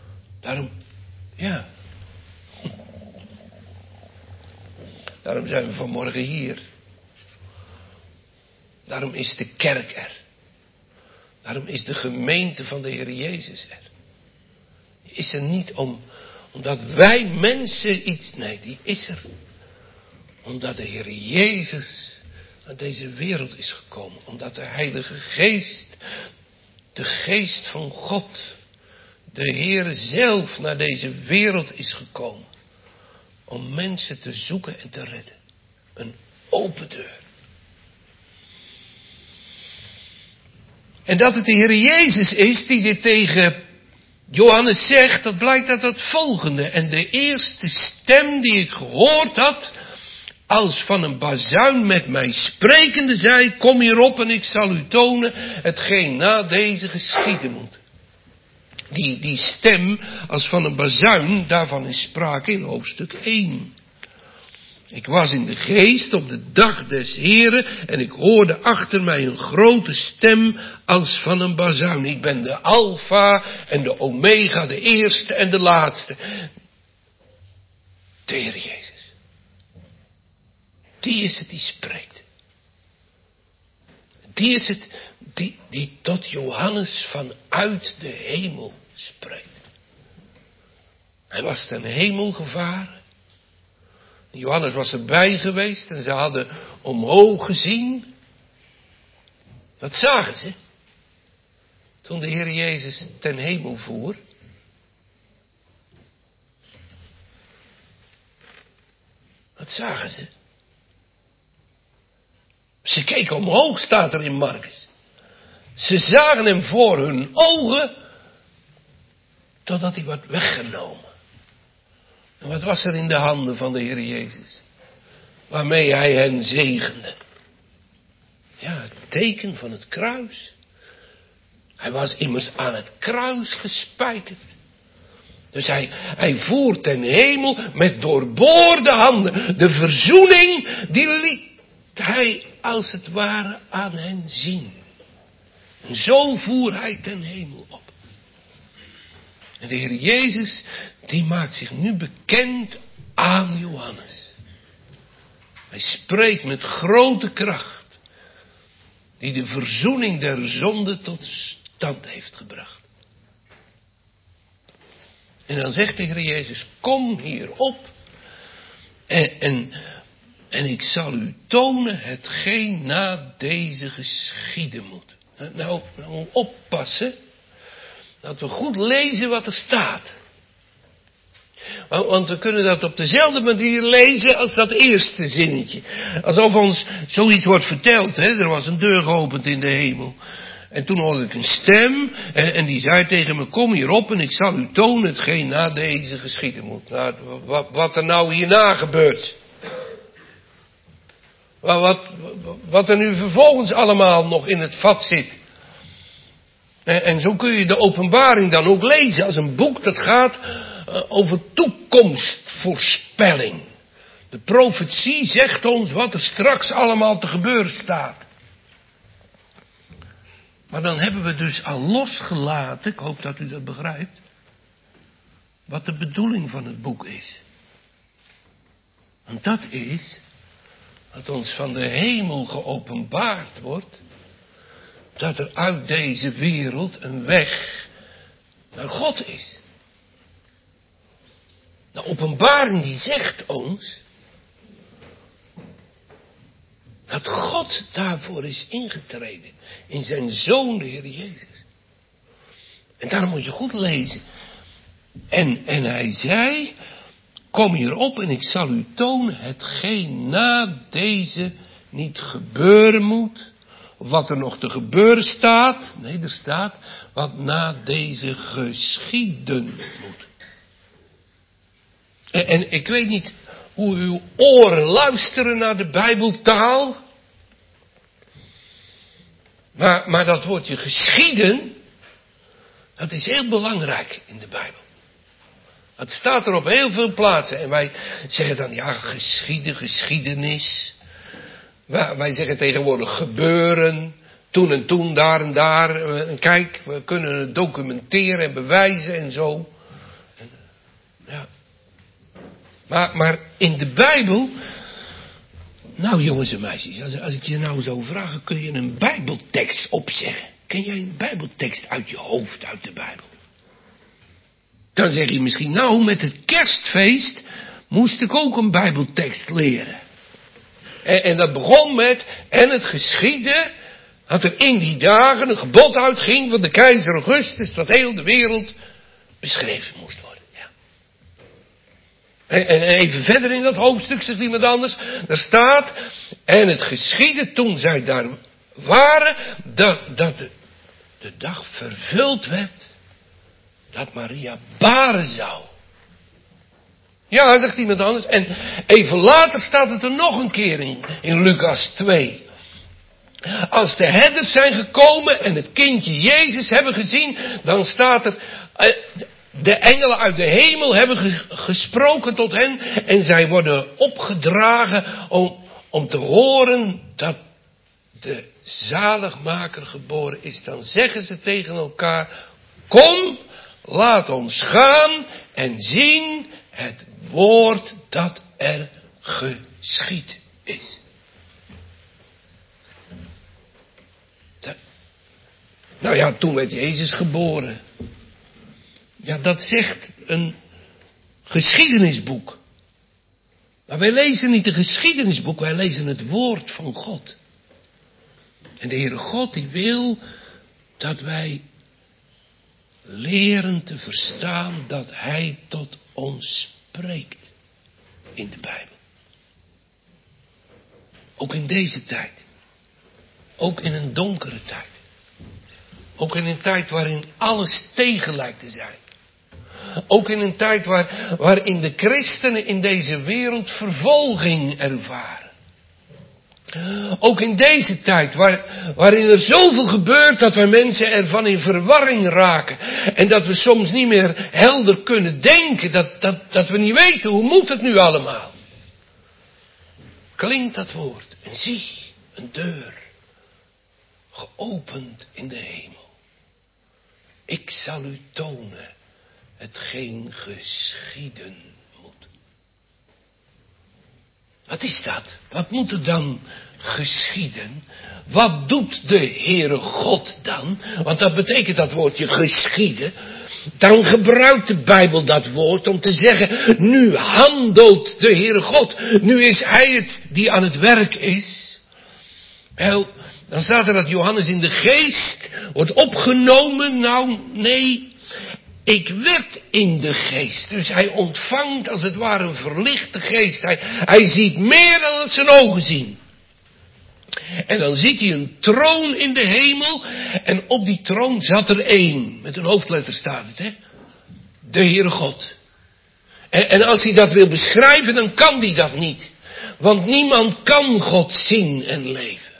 ja. Daarom zijn we vanmorgen hier. Daarom is de kerk er. Daarom is de gemeente van de Heer Jezus er. Die is er niet omdat wij mensen iets, nee, die is er. Omdat de Heer Jezus naar deze wereld is gekomen. Omdat de Heilige Geest, de Geest van God, de Heer zelf naar deze wereld is gekomen. Om mensen te zoeken en te redden. Een open deur. En dat het de Heer Jezus is die dit tegen Johannes zegt, dat blijkt uit het volgende. En de eerste stem die ik gehoord had, als van een bazuin met mij sprekende zei, kom hierop en ik zal u tonen hetgeen na deze geschieden moet. Die stem als van een bazuin, daarvan is sprake in hoofdstuk 1. Ik was in de geest op de dag des Heren en ik hoorde achter mij een grote stem als van een bazuin. Ik ben de Alpha en de Omega, de eerste en de laatste. De Heer Jezus. Die is het die spreekt. Die is het die tot Johannes vanuit de hemel spreekt. Hij was ten hemel gevaren. Johannes was erbij geweest en ze hadden omhoog gezien. Wat zagen ze? Toen de Heer Jezus ten hemel voer. Wat zagen ze? Ze keken omhoog, staat er in Markus. Ze zagen hem voor hun ogen, totdat hij werd weggenomen. En wat was er in de handen van de Heer Jezus? Waarmee hij hen zegende. Ja, het teken van het kruis. Hij was immers aan het kruis gespijkerd. Dus hij voert ten hemel met doorboorde handen. De verzoening, die liet hij als het ware aan hen zien. En zo voer hij ten hemel op. En de Heer Jezus, die maakt zich nu bekend aan Johannes. Hij spreekt met grote kracht. Die de verzoening der zonde tot stand heeft gebracht. En dan zegt de Heer Jezus, kom hierop. En ik zal u tonen hetgeen na deze geschieden moet. Nou oppassen. Dat we goed lezen wat er staat. Want we kunnen dat op dezelfde manier lezen als dat eerste zinnetje. Alsof ons zoiets wordt verteld. Hè? Er was een deur geopend in de hemel. En toen hoorde ik een stem. En die zei tegen me, kom hierop en ik zal u tonen hetgeen na deze geschieden moet. Nou, wat er nou hierna gebeurt. Wat er nu vervolgens allemaal nog in het vat zit. En zo kun je de Openbaring dan ook lezen als een boek dat gaat over toekomstvoorspelling. De profetie zegt ons wat er straks allemaal te gebeuren staat. Maar dan hebben we dus al losgelaten, ik hoop dat u dat begrijpt, wat de bedoeling van het boek is. Want dat is dat ons van de hemel geopenbaard wordt, dat er uit deze wereld een weg naar God is. De openbaring die zegt ons dat God daarvoor is ingetreden in zijn Zoon, de Heer Jezus. En daarom moet je goed lezen. En hij zei, kom hierop en ik zal u tonen hetgeen na deze niet gebeuren moet. Wat er nog te gebeuren staat. Nee, er staat wat na deze geschieden moet. En ik weet niet hoe uw oren luisteren naar de Bijbeltaal. Maar dat woordje geschieden, dat is heel belangrijk in de Bijbel. Het staat er op heel veel plaatsen. En wij zeggen dan, ja, geschieden, geschiedenis. Wij zeggen tegenwoordig gebeuren. Toen en toen, daar en daar. En kijk, we kunnen het documenteren en bewijzen en zo. Ja. Maar in de Bijbel. Nou jongens en meisjes, als ik je nou zou vragen, kun je een Bijbeltekst opzeggen? Ken jij een Bijbeltekst uit je hoofd, uit de Bijbel? Dan zeg je misschien, nou met het kerstfeest moest ik ook een Bijbeltekst leren. En dat begon met, en het geschiedde, dat er in die dagen een gebod uitging van de keizer Augustus, dat heel de wereld beschreven moest worden. Ja. En even verder in dat hoofdstuk zegt iemand anders, daar staat, en het geschiedde toen zij daar waren, dat de dag vervuld werd, dat Maria baren zou. Ja, zegt iemand anders. En even later staat het er nog een keer in Lucas 2. Als de herders zijn gekomen en het kindje Jezus hebben gezien, dan staat er, de engelen uit de hemel hebben gesproken tot hen en zij worden opgedragen om te horen dat de zaligmaker geboren is. Dan zeggen ze tegen elkaar, kom, laat ons gaan en zien het woord dat er geschied is. Nou ja, toen werd Jezus geboren. Ja, dat zegt een geschiedenisboek. Maar wij lezen niet een geschiedenisboek, wij lezen het woord van God. En de Heere God die wil dat wij leren te verstaan dat Hij tot ons spreekt in de Bijbel. Ook in deze tijd. Ook in een donkere tijd. Ook in een tijd waarin alles tegen lijkt te zijn. Ook in een tijd waarin de christenen in deze wereld vervolging ervaren. Ook in deze tijd waarin er zoveel gebeurt dat wij mensen ervan in verwarring raken. En dat we soms niet meer helder kunnen denken. Dat we niet weten hoe moet het nu allemaal. Klinkt dat woord. En zie, een deur. Geopend in de hemel. Ik zal u tonen hetgeen geschieden moet. Wat is dat? Wat moet er dan geschieden? Wat doet de Heere God dan? Want dat betekent dat woordje geschieden. Dan gebruikt de Bijbel dat woord om te zeggen, nu handelt de Heere God. Nu is Hij het die aan het werk is. Wel, dan staat er dat Johannes in de geest wordt opgenomen. Nou, nee. Ik werd in de geest. Dus hij ontvangt als het ware een verlichte geest. Hij ziet meer dan dat zijn ogen zien. En dan ziet hij een troon in de hemel. En op die troon zat er één. Met een hoofdletter staat het, hè. De Heere God. En als hij dat wil beschrijven, dan kan hij dat niet. Want niemand kan God zien en leven.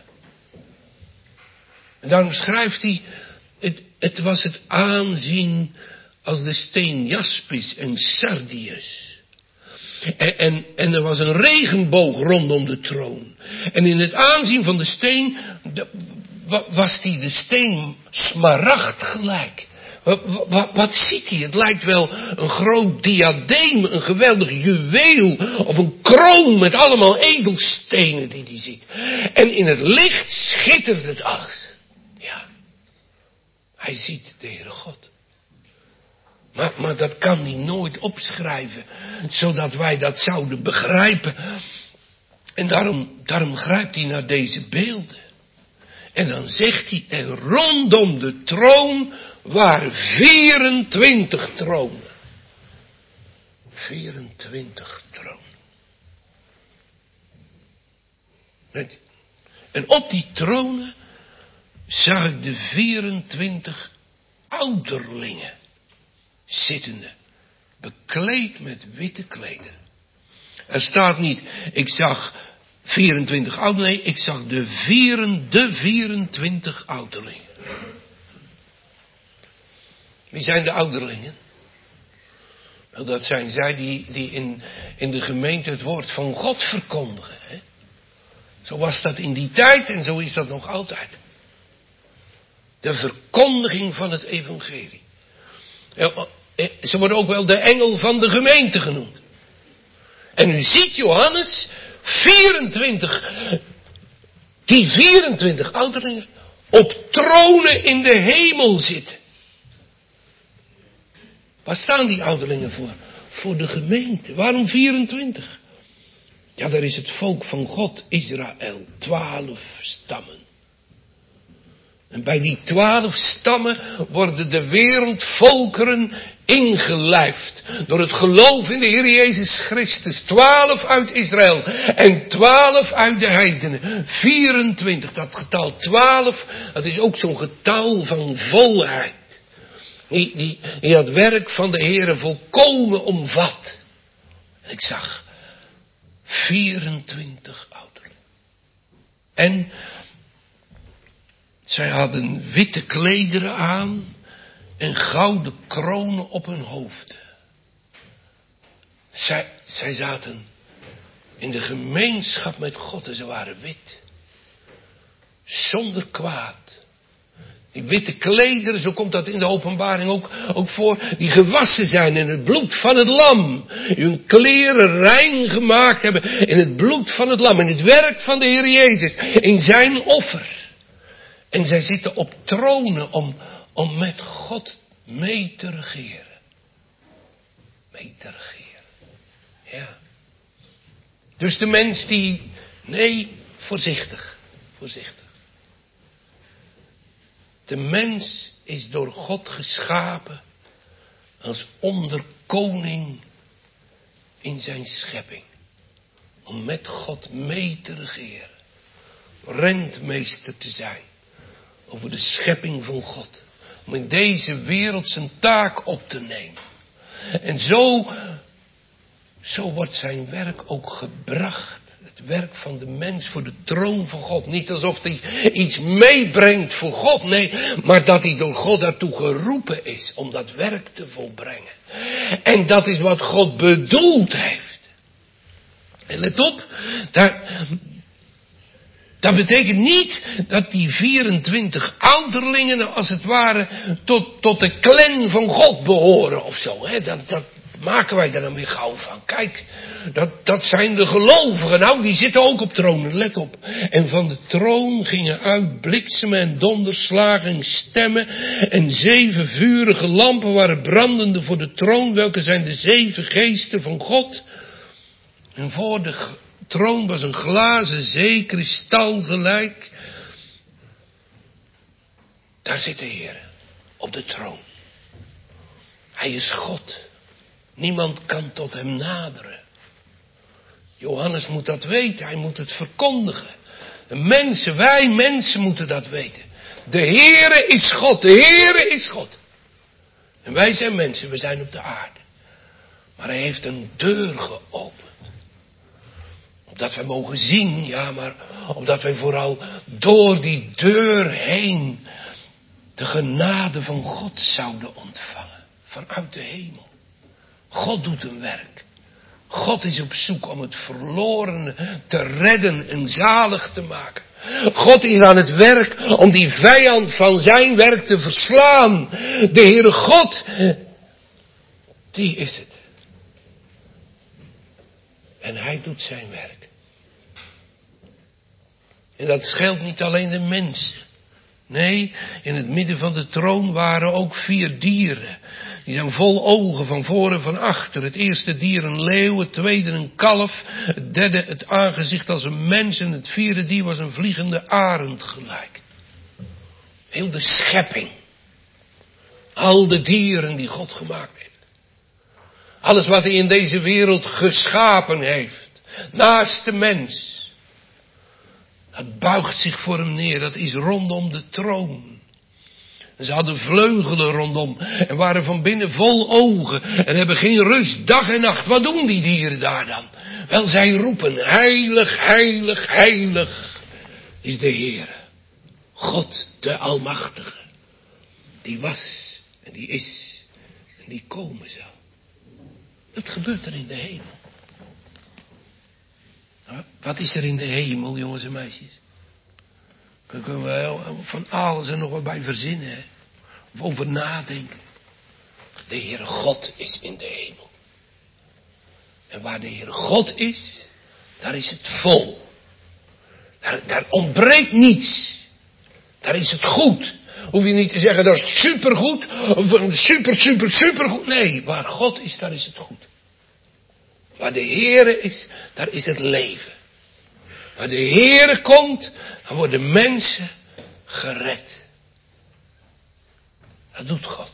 En daarom schrijft hij, het was het aanzien als de steen jaspis en sardius. En er was een regenboog rondom de troon. En in het aanzien van de steen was die de steen smaragd gelijk. Wat ziet hij? Het lijkt wel een groot diadeem, een geweldig juweel of een kroon met allemaal edelstenen die hij ziet. En in het licht schittert het als. Ja, hij ziet de Heere God. Maar dat kan hij nooit opschrijven, zodat wij dat zouden begrijpen. En daarom grijpt hij naar deze beelden. En dan zegt hij, en rondom de troon waren 24 tronen. 24 tronen. En op die tronen zag ik de 24 ouderlingen zittende, bekleed met witte klederen. Er staat niet, ik zag 24 ouderlingen, nee, ik zag de 24 ouderlingen. Wie zijn de ouderlingen? Wel, dat zijn zij die in de gemeente het woord van God verkondigen. Hè? Zo was dat in die tijd en zo is dat nog altijd. De verkondiging van het evangelie. Ze worden ook wel de engel van de gemeente genoemd. En u ziet Johannes 24 ouderlingen op tronen in de hemel zitten. Waar staan die ouderlingen voor? Voor de gemeente. Waarom 24? Ja, daar is het volk van God, Israël, 12 stammen. En bij die 12 stammen worden de wereldvolkeren ingelijfd. Door het geloof in de Heer Jezus Christus. 12 uit Israël. En 12 uit de heidenen. 24. Dat getal 12. Dat is ook zo'n getal van volheid. Die het werk van de Heer volkomen omvat. En ik zag 24 ouderen. En zij hadden witte klederen aan en gouden kronen op hun hoofden. Zij zaten in de gemeenschap met God en ze waren wit. Zonder kwaad. Die witte klederen, zo komt dat in de openbaring ook voor, die gewassen zijn in het bloed van het lam. Hun kleren rein gemaakt hebben in het bloed van het lam. In het werk van de Heer Jezus. In zijn offer. En zij zitten op tronen om met God mee te regeren. Mee te regeren. Ja. Dus de mens voorzichtig. De mens is door God geschapen als onderkoning in zijn schepping. Om met God mee te regeren. Rentmeester te zijn. Over de schepping van God. Om in deze wereld zijn taak op te nemen. En zo wordt zijn werk ook gebracht. Het werk van de mens voor de troon van God. Niet alsof hij iets meebrengt voor God. Nee, maar dat hij door God daartoe geroepen is. Om dat werk te volbrengen. En dat is wat God bedoeld heeft. En let op. Dat betekent niet dat die 24 ouderlingen als het ware tot de clan van God behoren of zo. Hè? Dat maken wij er dan weer gauw van. Kijk, dat zijn de gelovigen. Nou, die zitten ook op tronen, let op. En van de troon gingen uit bliksemen en donderslagen, stemmen. En 7 vurige lampen waren brandende voor de troon. Welke zijn de 7 geesten van God. En voor de troon was een glazen zee, kristal gelijk. Daar zit de Heer op de troon. Hij is God. Niemand kan tot hem naderen. Johannes moet dat weten. Hij moet het verkondigen. De wij mensen moeten dat weten. De Heere is God. De Heere is God. En wij zijn mensen. We zijn op de aarde. Maar hij heeft een deur geopend. Opdat wij mogen zien, ja, maar opdat wij vooral door die deur heen de genade van God zouden ontvangen. Vanuit de hemel. God doet een werk. God is op zoek om het verlorene te redden en zalig te maken. God is aan het werk om die vijand van zijn werk te verslaan. De Heere God, die is het. En hij doet zijn werk. En dat scheelt niet alleen de mensen. Nee, in het midden van de troon waren ook 4 dieren. Die zijn vol ogen van voor en van achter. Het eerste dier een leeuw, het tweede een kalf. Het derde het aangezicht als een mens. En het vierde dier was een vliegende arend gelijk. Heel de schepping. Al de dieren die God gemaakt heeft. Alles wat hij in deze wereld geschapen heeft. Naast de mens. Dat buigt zich voor hem neer. Dat is rondom de troon. En ze hadden vleugelen rondom. En waren van binnen vol ogen. En hebben geen rust dag en nacht. Wat doen die dieren daar dan? Wel, zij roepen. Heilig, heilig, heilig is de Heer. God, de Almachtige. Die was. En die is. En die komen zal. Dat gebeurt er in de hemel. Wat is er in de hemel, jongens en meisjes? Daar kunnen we van alles en nog wat bij verzinnen. Hè? Of over nadenken. De Heere God is in de hemel. En waar de Heere God is, daar is het vol. Daar ontbreekt niets. Daar is het goed. Hoef je niet te zeggen dat is supergoed. Of supergoed. Nee, waar God is, daar is het goed. Waar de Heere is, daar is het leven. Waar de Heere komt, dan worden mensen gered. Dat doet God.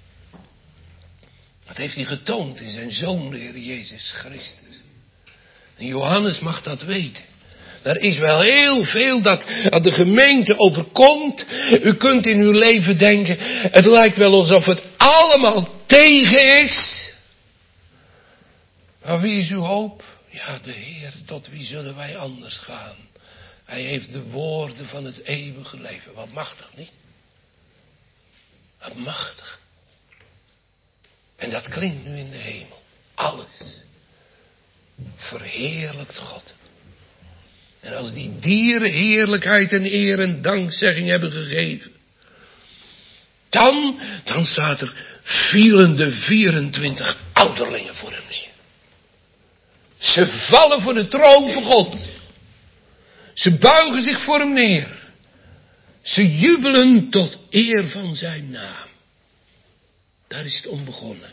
Dat heeft hij getoond in zijn Zoon, de Heer Jezus Christus. En Johannes mag dat weten. Er is wel heel veel dat de gemeente overkomt. U kunt in uw leven denken, het lijkt wel alsof het allemaal tegen is. Maar wie is uw hoop? Ja, de Heer, tot wie zullen wij anders gaan? Hij heeft de woorden van het eeuwige leven. Wat machtig, niet? Wat machtig. En dat klinkt nu in de hemel. Alles verheerlijkt God. En als die dieren heerlijkheid en eer en dankzegging hebben gegeven. Dan staat er, vielen de 24 ouderlingen voor hem neer. Ze vallen voor de troon van God. Ze buigen zich voor hem neer. Ze jubelen tot eer van zijn naam. Daar is het om begonnen.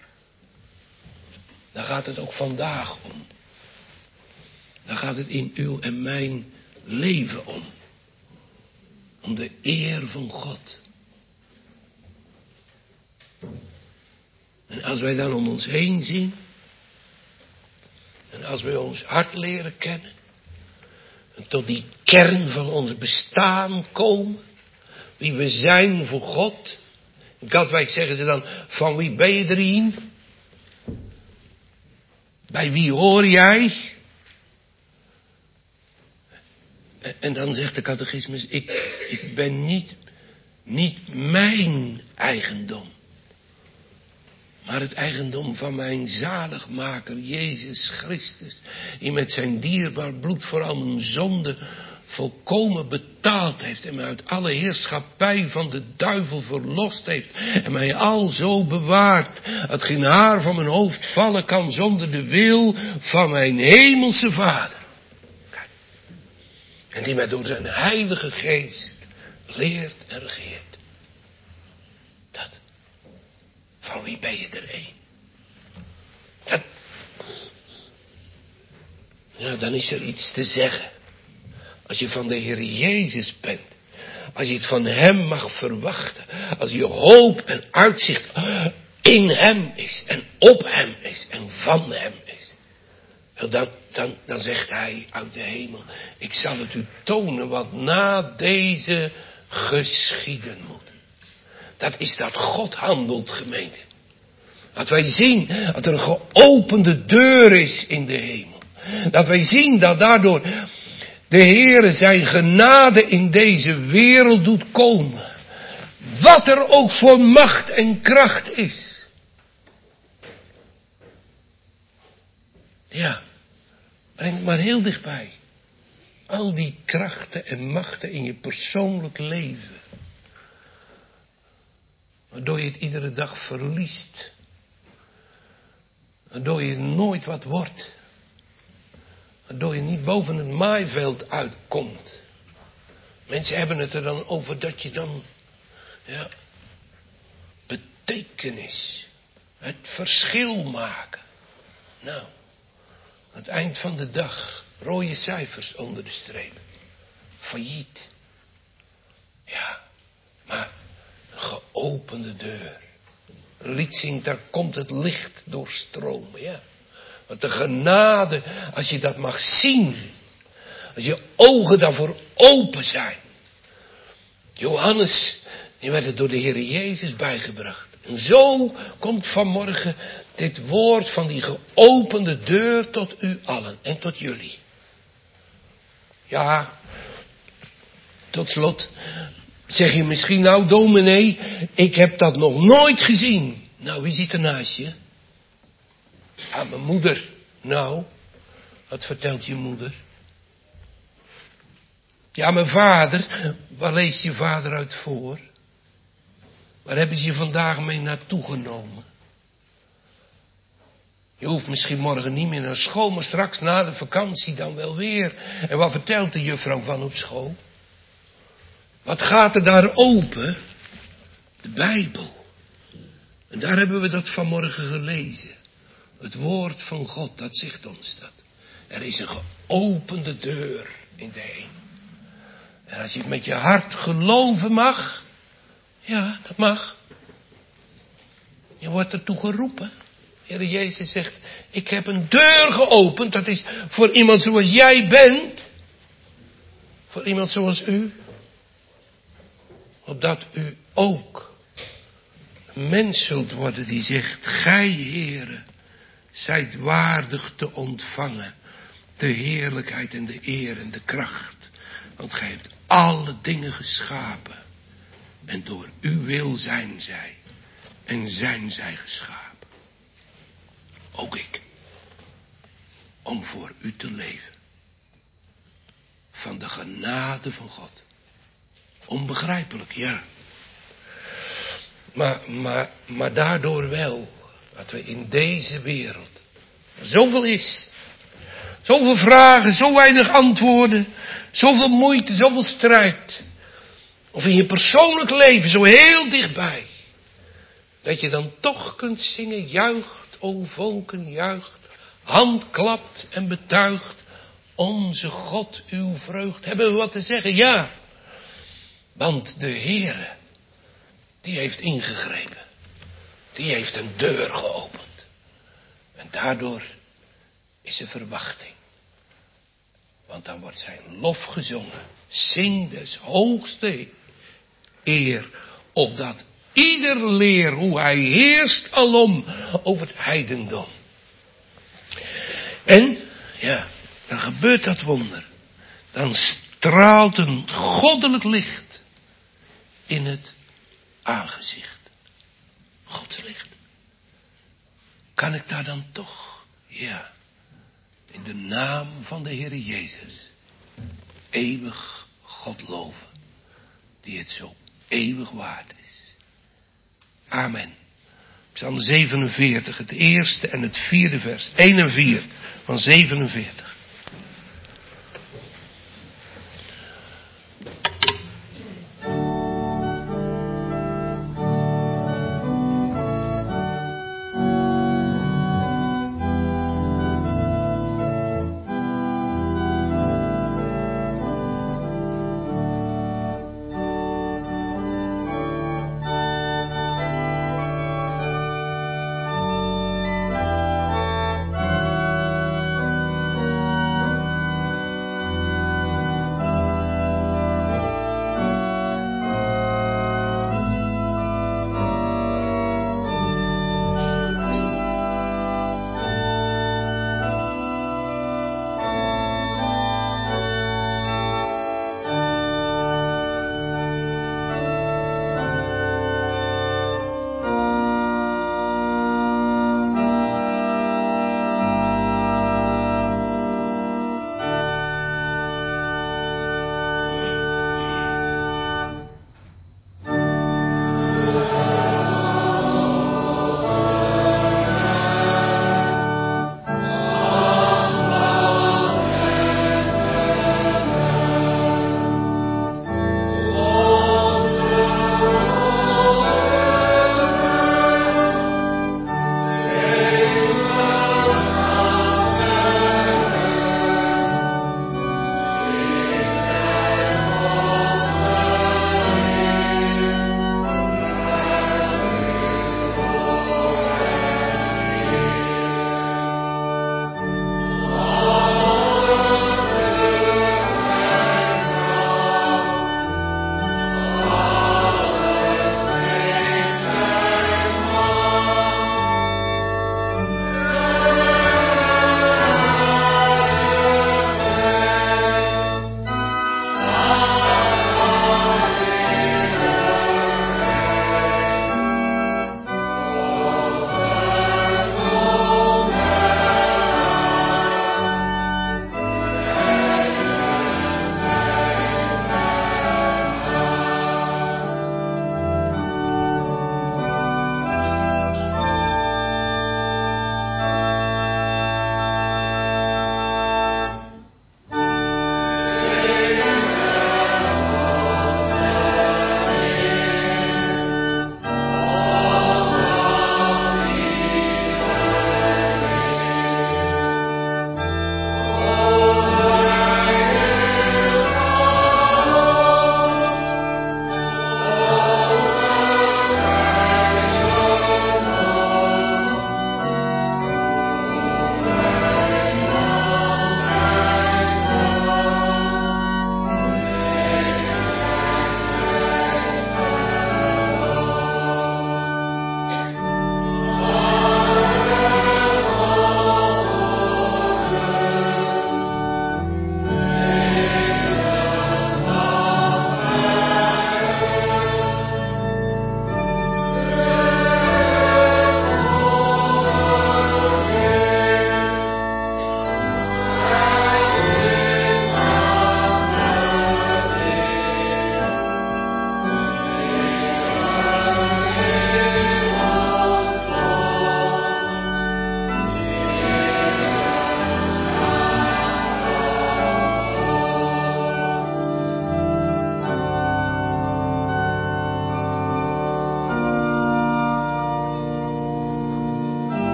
Daar gaat het ook vandaag om. Daar gaat het in uw en mijn leven om. Om de eer van God. En als wij dan om ons heen zien. En als wij ons hart leren kennen. En tot die kern van ons bestaan komen. Wie we zijn voor God. In Katwijk zeggen ze dan, van wie ben je erin? Bij wie hoor jij? En dan zegt de catechismus, ik ben niet mijn eigendom. Maar het eigendom van mijn zaligmaker, Jezus Christus. Die met zijn dierbaar bloed voor al mijn zonde volkomen betaald heeft. En mij uit alle heerschappij van de duivel verlost heeft. En mij al zo bewaart. Dat geen haar van mijn hoofd vallen kan zonder de wil van mijn hemelse Vader. Kijk. En die mij door zijn heilige geest leert en regeert. Dat. Van wie ben je er een? Dat. Ja, dan is er iets te zeggen. Als je van de Heer Jezus bent. Als je het van hem mag verwachten. Als je hoop en uitzicht in hem is. En op hem is. En van hem is. Dan zegt hij uit de hemel. Ik zal het u tonen wat na deze geschieden moet. Dat is dat God handelt, gemeente. Dat wij zien dat er een geopende deur is in de hemel. Dat wij zien dat daardoor de Heere zijn genade in deze wereld doet komen. Wat er ook voor macht en kracht is. Ja, breng het maar heel dichtbij. Al die krachten en machten in je persoonlijk leven. Waardoor je het iedere dag verliest. Waardoor je nooit wat wordt. Waardoor je niet boven het maaiveld uitkomt. Mensen hebben het er dan over dat je dan, ja, betekenis, het verschil maken. Nou, aan het eind van de dag, rode cijfers onder de streep. Failliet. Ja, maar een geopende deur. Een lied zingt, daar komt het licht doorstromen, ja. Want de genade, als je dat mag zien. Als je ogen daarvoor open zijn. Johannes, die werd het door de Heer Jezus bijgebracht. En zo komt vanmorgen dit woord van die geopende deur tot u allen en tot jullie. Ja, tot slot zeg je misschien, nou dominee, ik heb dat nog nooit gezien. Nou, wie zit er naast je? Ah, mijn moeder. Nou, wat vertelt je moeder? Ja, mijn vader. Waar leest je vader uit voor? Waar hebben ze je vandaag mee naartoe genomen? Je hoeft misschien morgen niet meer naar school, maar straks na de vakantie dan wel weer. En wat vertelt de juffrouw van op school? Wat gaat er daar open? De Bijbel. En daar hebben we dat vanmorgen gelezen. Het woord van God, dat zegt ons dat. Er is een geopende deur in de hemel. En als je het met je hart geloven mag, ja, dat mag. Je wordt ertoe geroepen. Heer Jezus zegt, ik heb een deur geopend. Dat is voor iemand zoals jij bent. Voor iemand zoals u. Opdat u ook een mens zult worden die zegt, gij Heere, zijt waardig te ontvangen de heerlijkheid en de eer en de kracht. Want gij hebt alle dingen geschapen. En door uw wil zijn zij. En zijn zij geschapen. Ook ik. Om voor u te leven. Van de genade van God. Onbegrijpelijk, ja. Maar daardoor wel. Dat we in deze wereld. Zoveel is. Zoveel vragen, zo weinig antwoorden. Zoveel moeite, zoveel strijd. Of in je persoonlijk leven zo heel dichtbij. Dat je dan toch kunt zingen, juicht, o volken, juicht. Hand klapt en betuigt. Onze God uw vreugd. Hebben we wat te zeggen? Ja. Want de Heere, die heeft ingegrepen. Die heeft een deur geopend. En daardoor is er verwachting. Want dan wordt zijn lof gezongen. Zing des hoogste eer. Opdat ieder leer hoe hij heerst alom over het heidendom. En, ja, dan gebeurt dat wonder. Dan straalt een goddelijk licht in het aangezicht. Gods licht. Kan ik daar dan toch, ja, in de naam van de Heer Jezus, eeuwig God loven, die het zo eeuwig waard is. Amen. Psalm 47, het eerste en het vierde vers. 1 en 4 van 47.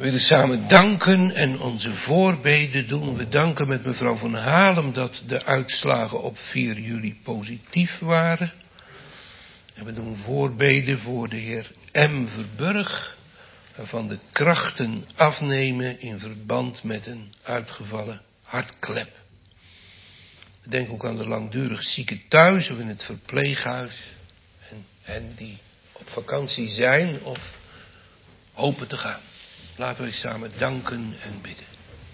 We willen samen danken en onze voorbeden doen. We danken met mevrouw Van Halem dat de uitslagen op 4 juli positief waren. En we doen voorbeden voor de heer M. Verburg, waarvan de krachten afnemen in verband met een uitgevallen hartklep. We denken ook aan de langdurig zieken thuis of in het verpleeghuis. En die op vakantie zijn of hopen te gaan. Laten we samen danken en bidden.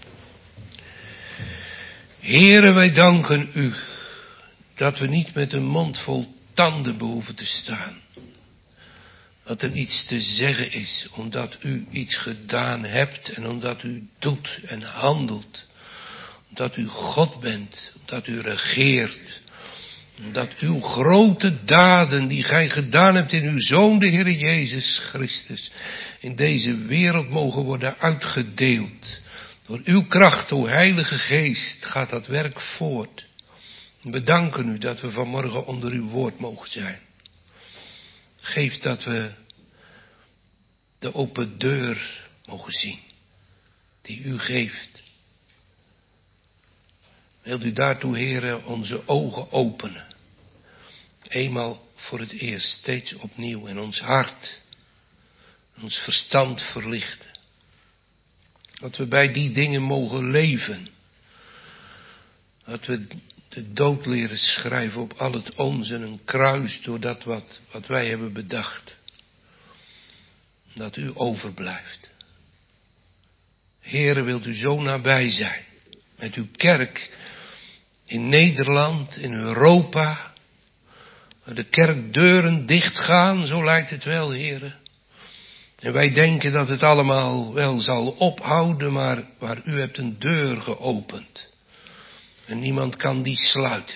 Heere, wij danken u dat we niet met een mond vol tanden behoeven te staan. Dat er iets te zeggen is, omdat u iets gedaan hebt en omdat u doet en handelt. Omdat u God bent, omdat u regeert. Omdat uw grote daden die gij gedaan hebt in uw Zoon, de Heer Jezus Christus, in deze wereld mogen worden uitgedeeld. Door uw kracht, o Heilige Geest, gaat dat werk voort. We danken u dat we vanmorgen onder uw woord mogen zijn. Geef dat we de open deur mogen zien, die u geeft. Wilt u daartoe, Heere, onze ogen openen. Eenmaal voor het eerst, steeds opnieuw, en ons hart, ons verstand verlichten. Dat we bij die dingen mogen leven. Dat we de dood leren schrijven op al het ons en een kruis door dat wat wij hebben bedacht. Dat u overblijft. Heere, wilt u zo nabij zijn met uw kerk in Nederland, in Europa, waar de kerkdeuren dichtgaan, zo lijkt het wel, Heere. En wij denken dat het allemaal wel zal ophouden, maar u hebt een deur geopend. En niemand kan die sluiten.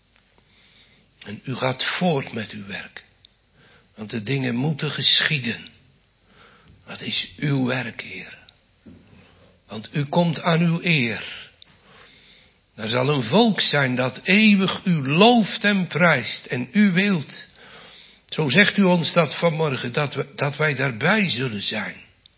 En u gaat voort met uw werk. Want de dingen moeten geschieden. Dat is uw werk, Heer. Want u komt aan uw eer. Er zal een volk zijn dat eeuwig u looft en prijst. En u wilt. Zo zegt u ons dat vanmorgen. Dat wij daarbij zullen zijn.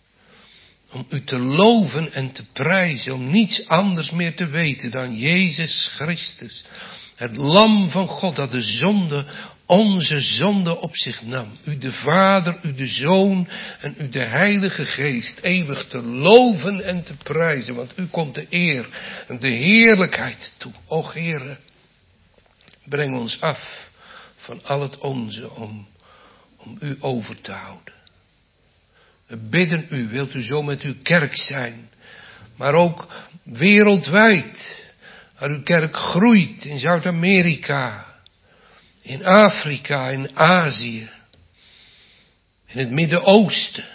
Om u te loven en te prijzen. Om niets anders meer te weten dan Jezus Christus. Het lam van God dat de zonde, onze zonde op zich nam. U de Vader, u de Zoon en u de Heilige Geest eeuwig te loven en te prijzen. Want u komt de eer en de heerlijkheid toe. Och Heere, breng ons af van al het onze om u over te houden. We bidden u, wilt u zo met uw kerk zijn. Maar ook wereldwijd. Waar uw kerk groeit in Zuid-Amerika, in Afrika, in Azië, in het Midden-Oosten.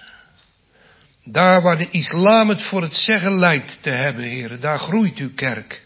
Daar waar de islam het voor het zeggen lijkt te hebben, heren, daar groeit uw kerk.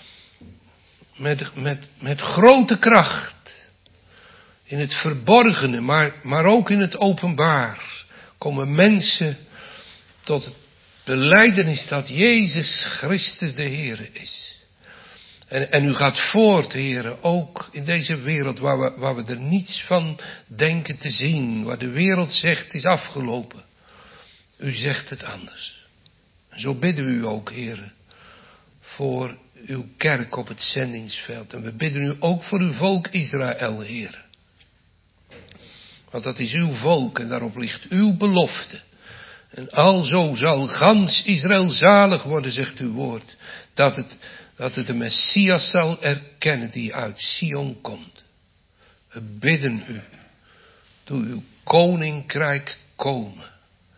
Met grote kracht. In het verborgene, maar ook in het openbaar. Komen mensen tot het belijdenis dat Jezus Christus de Heer is. En u gaat voort, heren, ook in deze wereld waar we er niets van denken te zien. Waar de wereld zegt, het is afgelopen. U zegt het anders. En zo bidden we u ook, heren, voor uw kerk op het zendingsveld. En we bidden u ook voor uw volk Israël, heren. Want dat is uw volk en daarop ligt uw belofte. En alzo zal gans Israël zalig worden, zegt uw woord. Dat het de Messias zal erkennen die uit Sion komt. We bidden u, doe uw koninkrijk komen.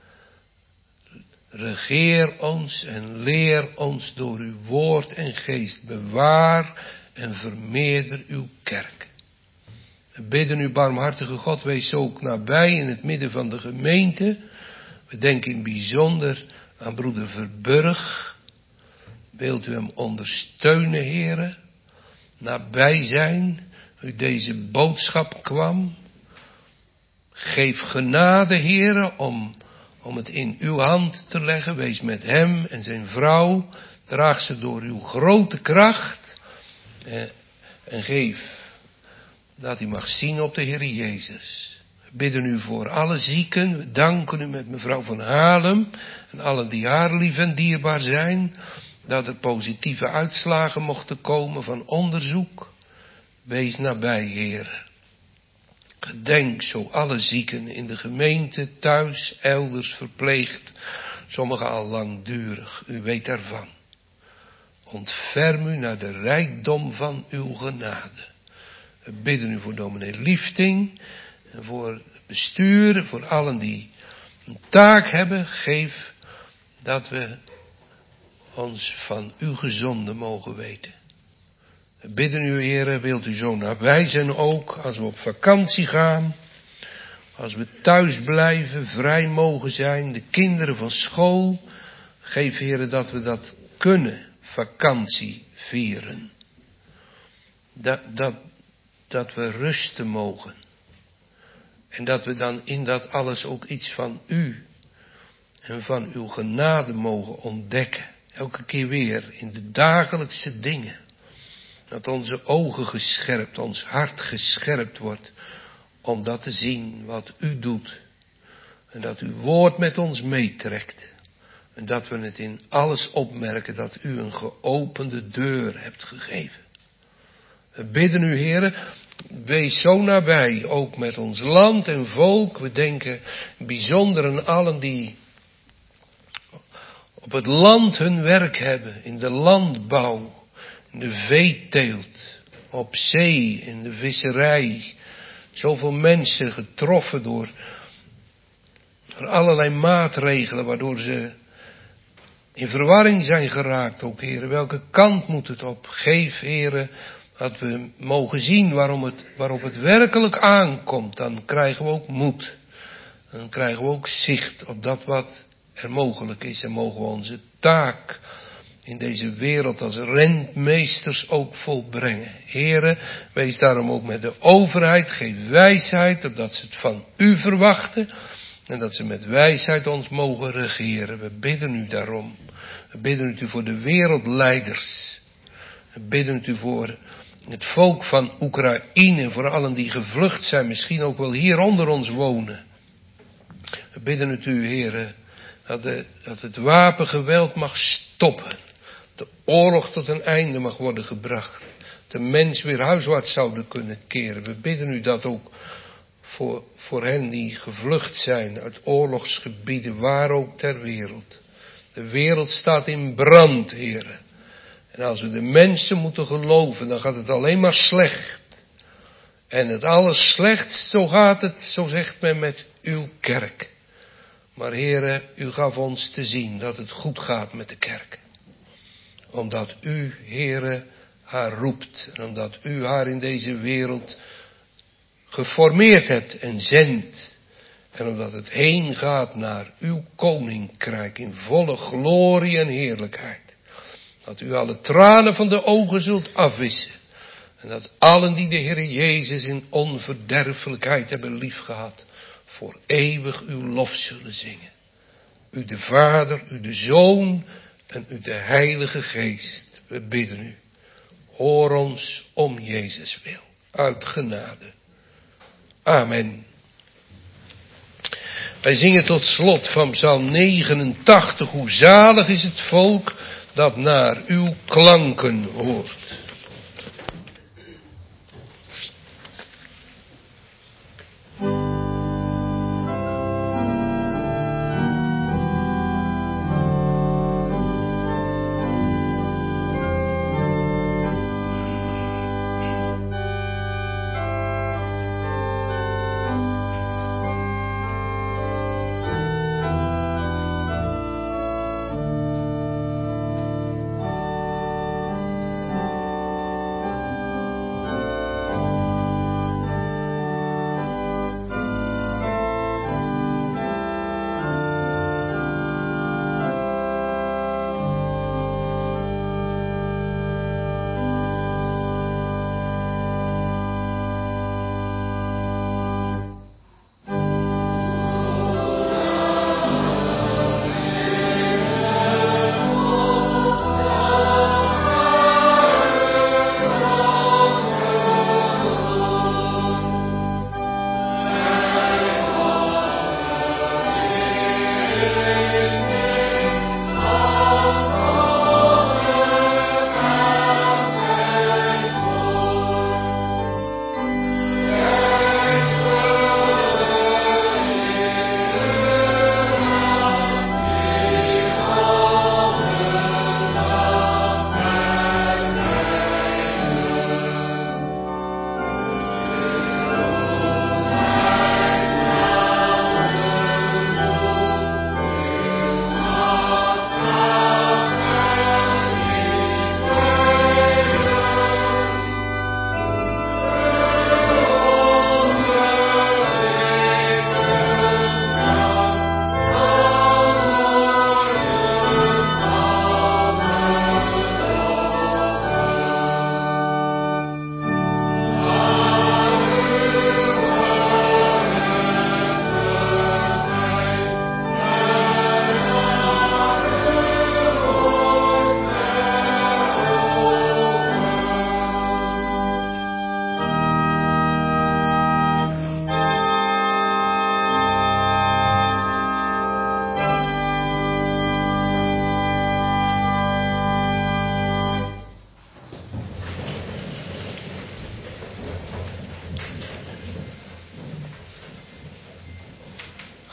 Regeer ons en leer ons door uw woord en geest. Bewaar en vermeerder uw kerk. We bidden u, barmhartige God, wees ook nabij in het midden van de gemeente. We denken in het bijzonder aan broeder Verburg. Wilt u hem ondersteunen, heren, nabij zijn, u deze boodschap kwam. Geef genade, heren, om het in uw hand te leggen. Wees met hem en zijn vrouw, draag ze door uw grote kracht. En geef dat hij mag zien op de Heer Jezus. We We bidden u voor alle zieken. We danken u met mevrouw van Halem en allen die haar lief en dierbaar zijn, dat er positieve uitslagen mochten komen van onderzoek. Wees nabij, Heer. Gedenk zo alle zieken in de gemeente, thuis, elders, verpleegd, sommigen al langdurig. U weet ervan. Ontferm u naar de rijkdom van uw genade. We bidden u voor dominee Liefting en voor het bestuur, voor allen die een taak hebben. Geef dat we ons van u gezonden mogen weten. We bidden u, Heere, wilt u zo nabij zijn ook als we op vakantie gaan, als we thuis blijven, vrij mogen zijn, de kinderen van school. Geef, Heere, dat we dat kunnen, vakantie vieren. Dat we rusten mogen. En dat we dan in dat alles ook iets van u en van uw genade mogen ontdekken. Elke keer weer in de dagelijkse dingen. Dat onze ogen gescherpt, ons hart gescherpt wordt. Om dat te zien wat u doet. En dat uw woord met ons meetrekt. En dat we het in alles opmerken dat u een geopende deur hebt gegeven. We bidden u, Heere, wees zo nabij, ook met ons land en volk. We denken bijzonder aan allen die op het land hun werk hebben, in de landbouw, in de veeteelt, op zee, in de visserij. Zoveel mensen getroffen door allerlei maatregelen, waardoor ze in verwarring zijn geraakt ook, Heere. Welke kant moet het op? Geef, Heere, dat we mogen zien waarop het werkelijk aankomt. Dan krijgen we ook moed. Dan krijgen we ook zicht op dat wat er mogelijk is. En mogen we onze taak in deze wereld als rentmeesters ook volbrengen. Heere, wees daarom ook met de overheid. Geef wijsheid, opdat ze het van u verwachten. En dat ze met wijsheid ons mogen regeren. We bidden u daarom. We bidden u voor de wereldleiders. We bidden u voor het volk van Oekraïne. Voor allen die gevlucht zijn. Misschien ook wel hier onder ons wonen. We bidden u, Heere, dat het wapengeweld mag stoppen. De oorlog tot een einde mag worden gebracht. De mens weer huiswaarts zouden kunnen keren. We bidden u dat ook voor hen die gevlucht zijn uit oorlogsgebieden, waar ook ter wereld. De wereld staat in brand, Heere. En als we de mensen moeten geloven, dan gaat het alleen maar slecht. En het allerslechtst, zo gaat het, zo zegt men, met uw kerk. Maar Heere, u gaf ons te zien dat het goed gaat met de kerk. Omdat u, Heere, haar roept. En omdat u haar in deze wereld geformeerd hebt en zendt. En omdat het heen gaat naar uw koninkrijk in volle glorie en heerlijkheid. Dat u alle tranen van de ogen zult afwissen. En dat allen die de Heer Jezus in onverderfelijkheid hebben liefgehad, voor eeuwig uw lof zullen zingen. U de Vader, u de Zoon en u de Heilige Geest. We bidden u. Hoor ons om Jezus wil. Uit genade. Amen. Wij zingen tot slot van Psalm 89. Hoe zalig is het volk dat naar uw klanken hoort.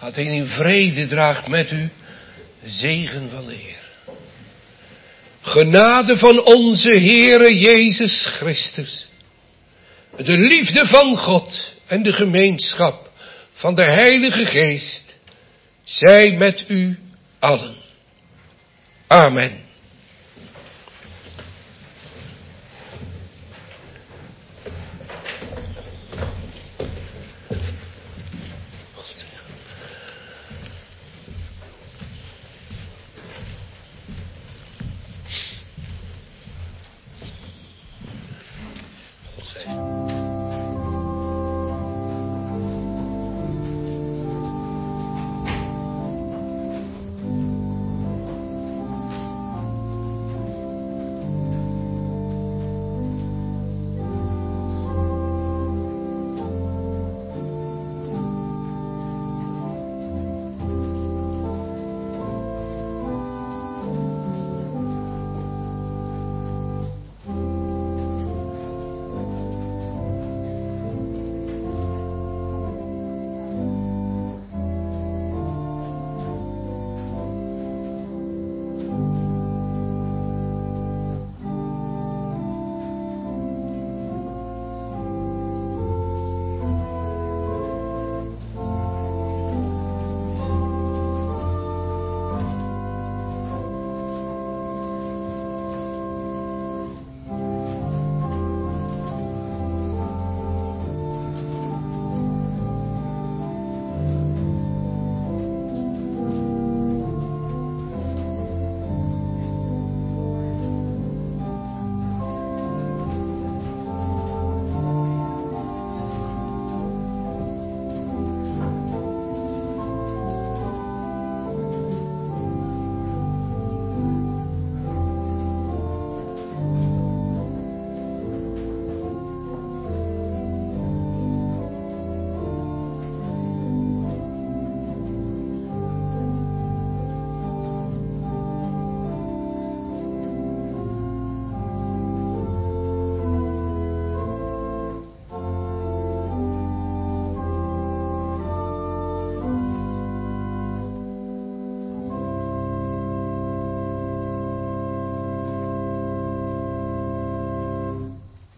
Gaat in vrede, draagt met u de zegen van de Heer. Genade van onze Heere Jezus Christus, de liefde van God en de gemeenschap van de Heilige Geest, zij met u allen. Amen.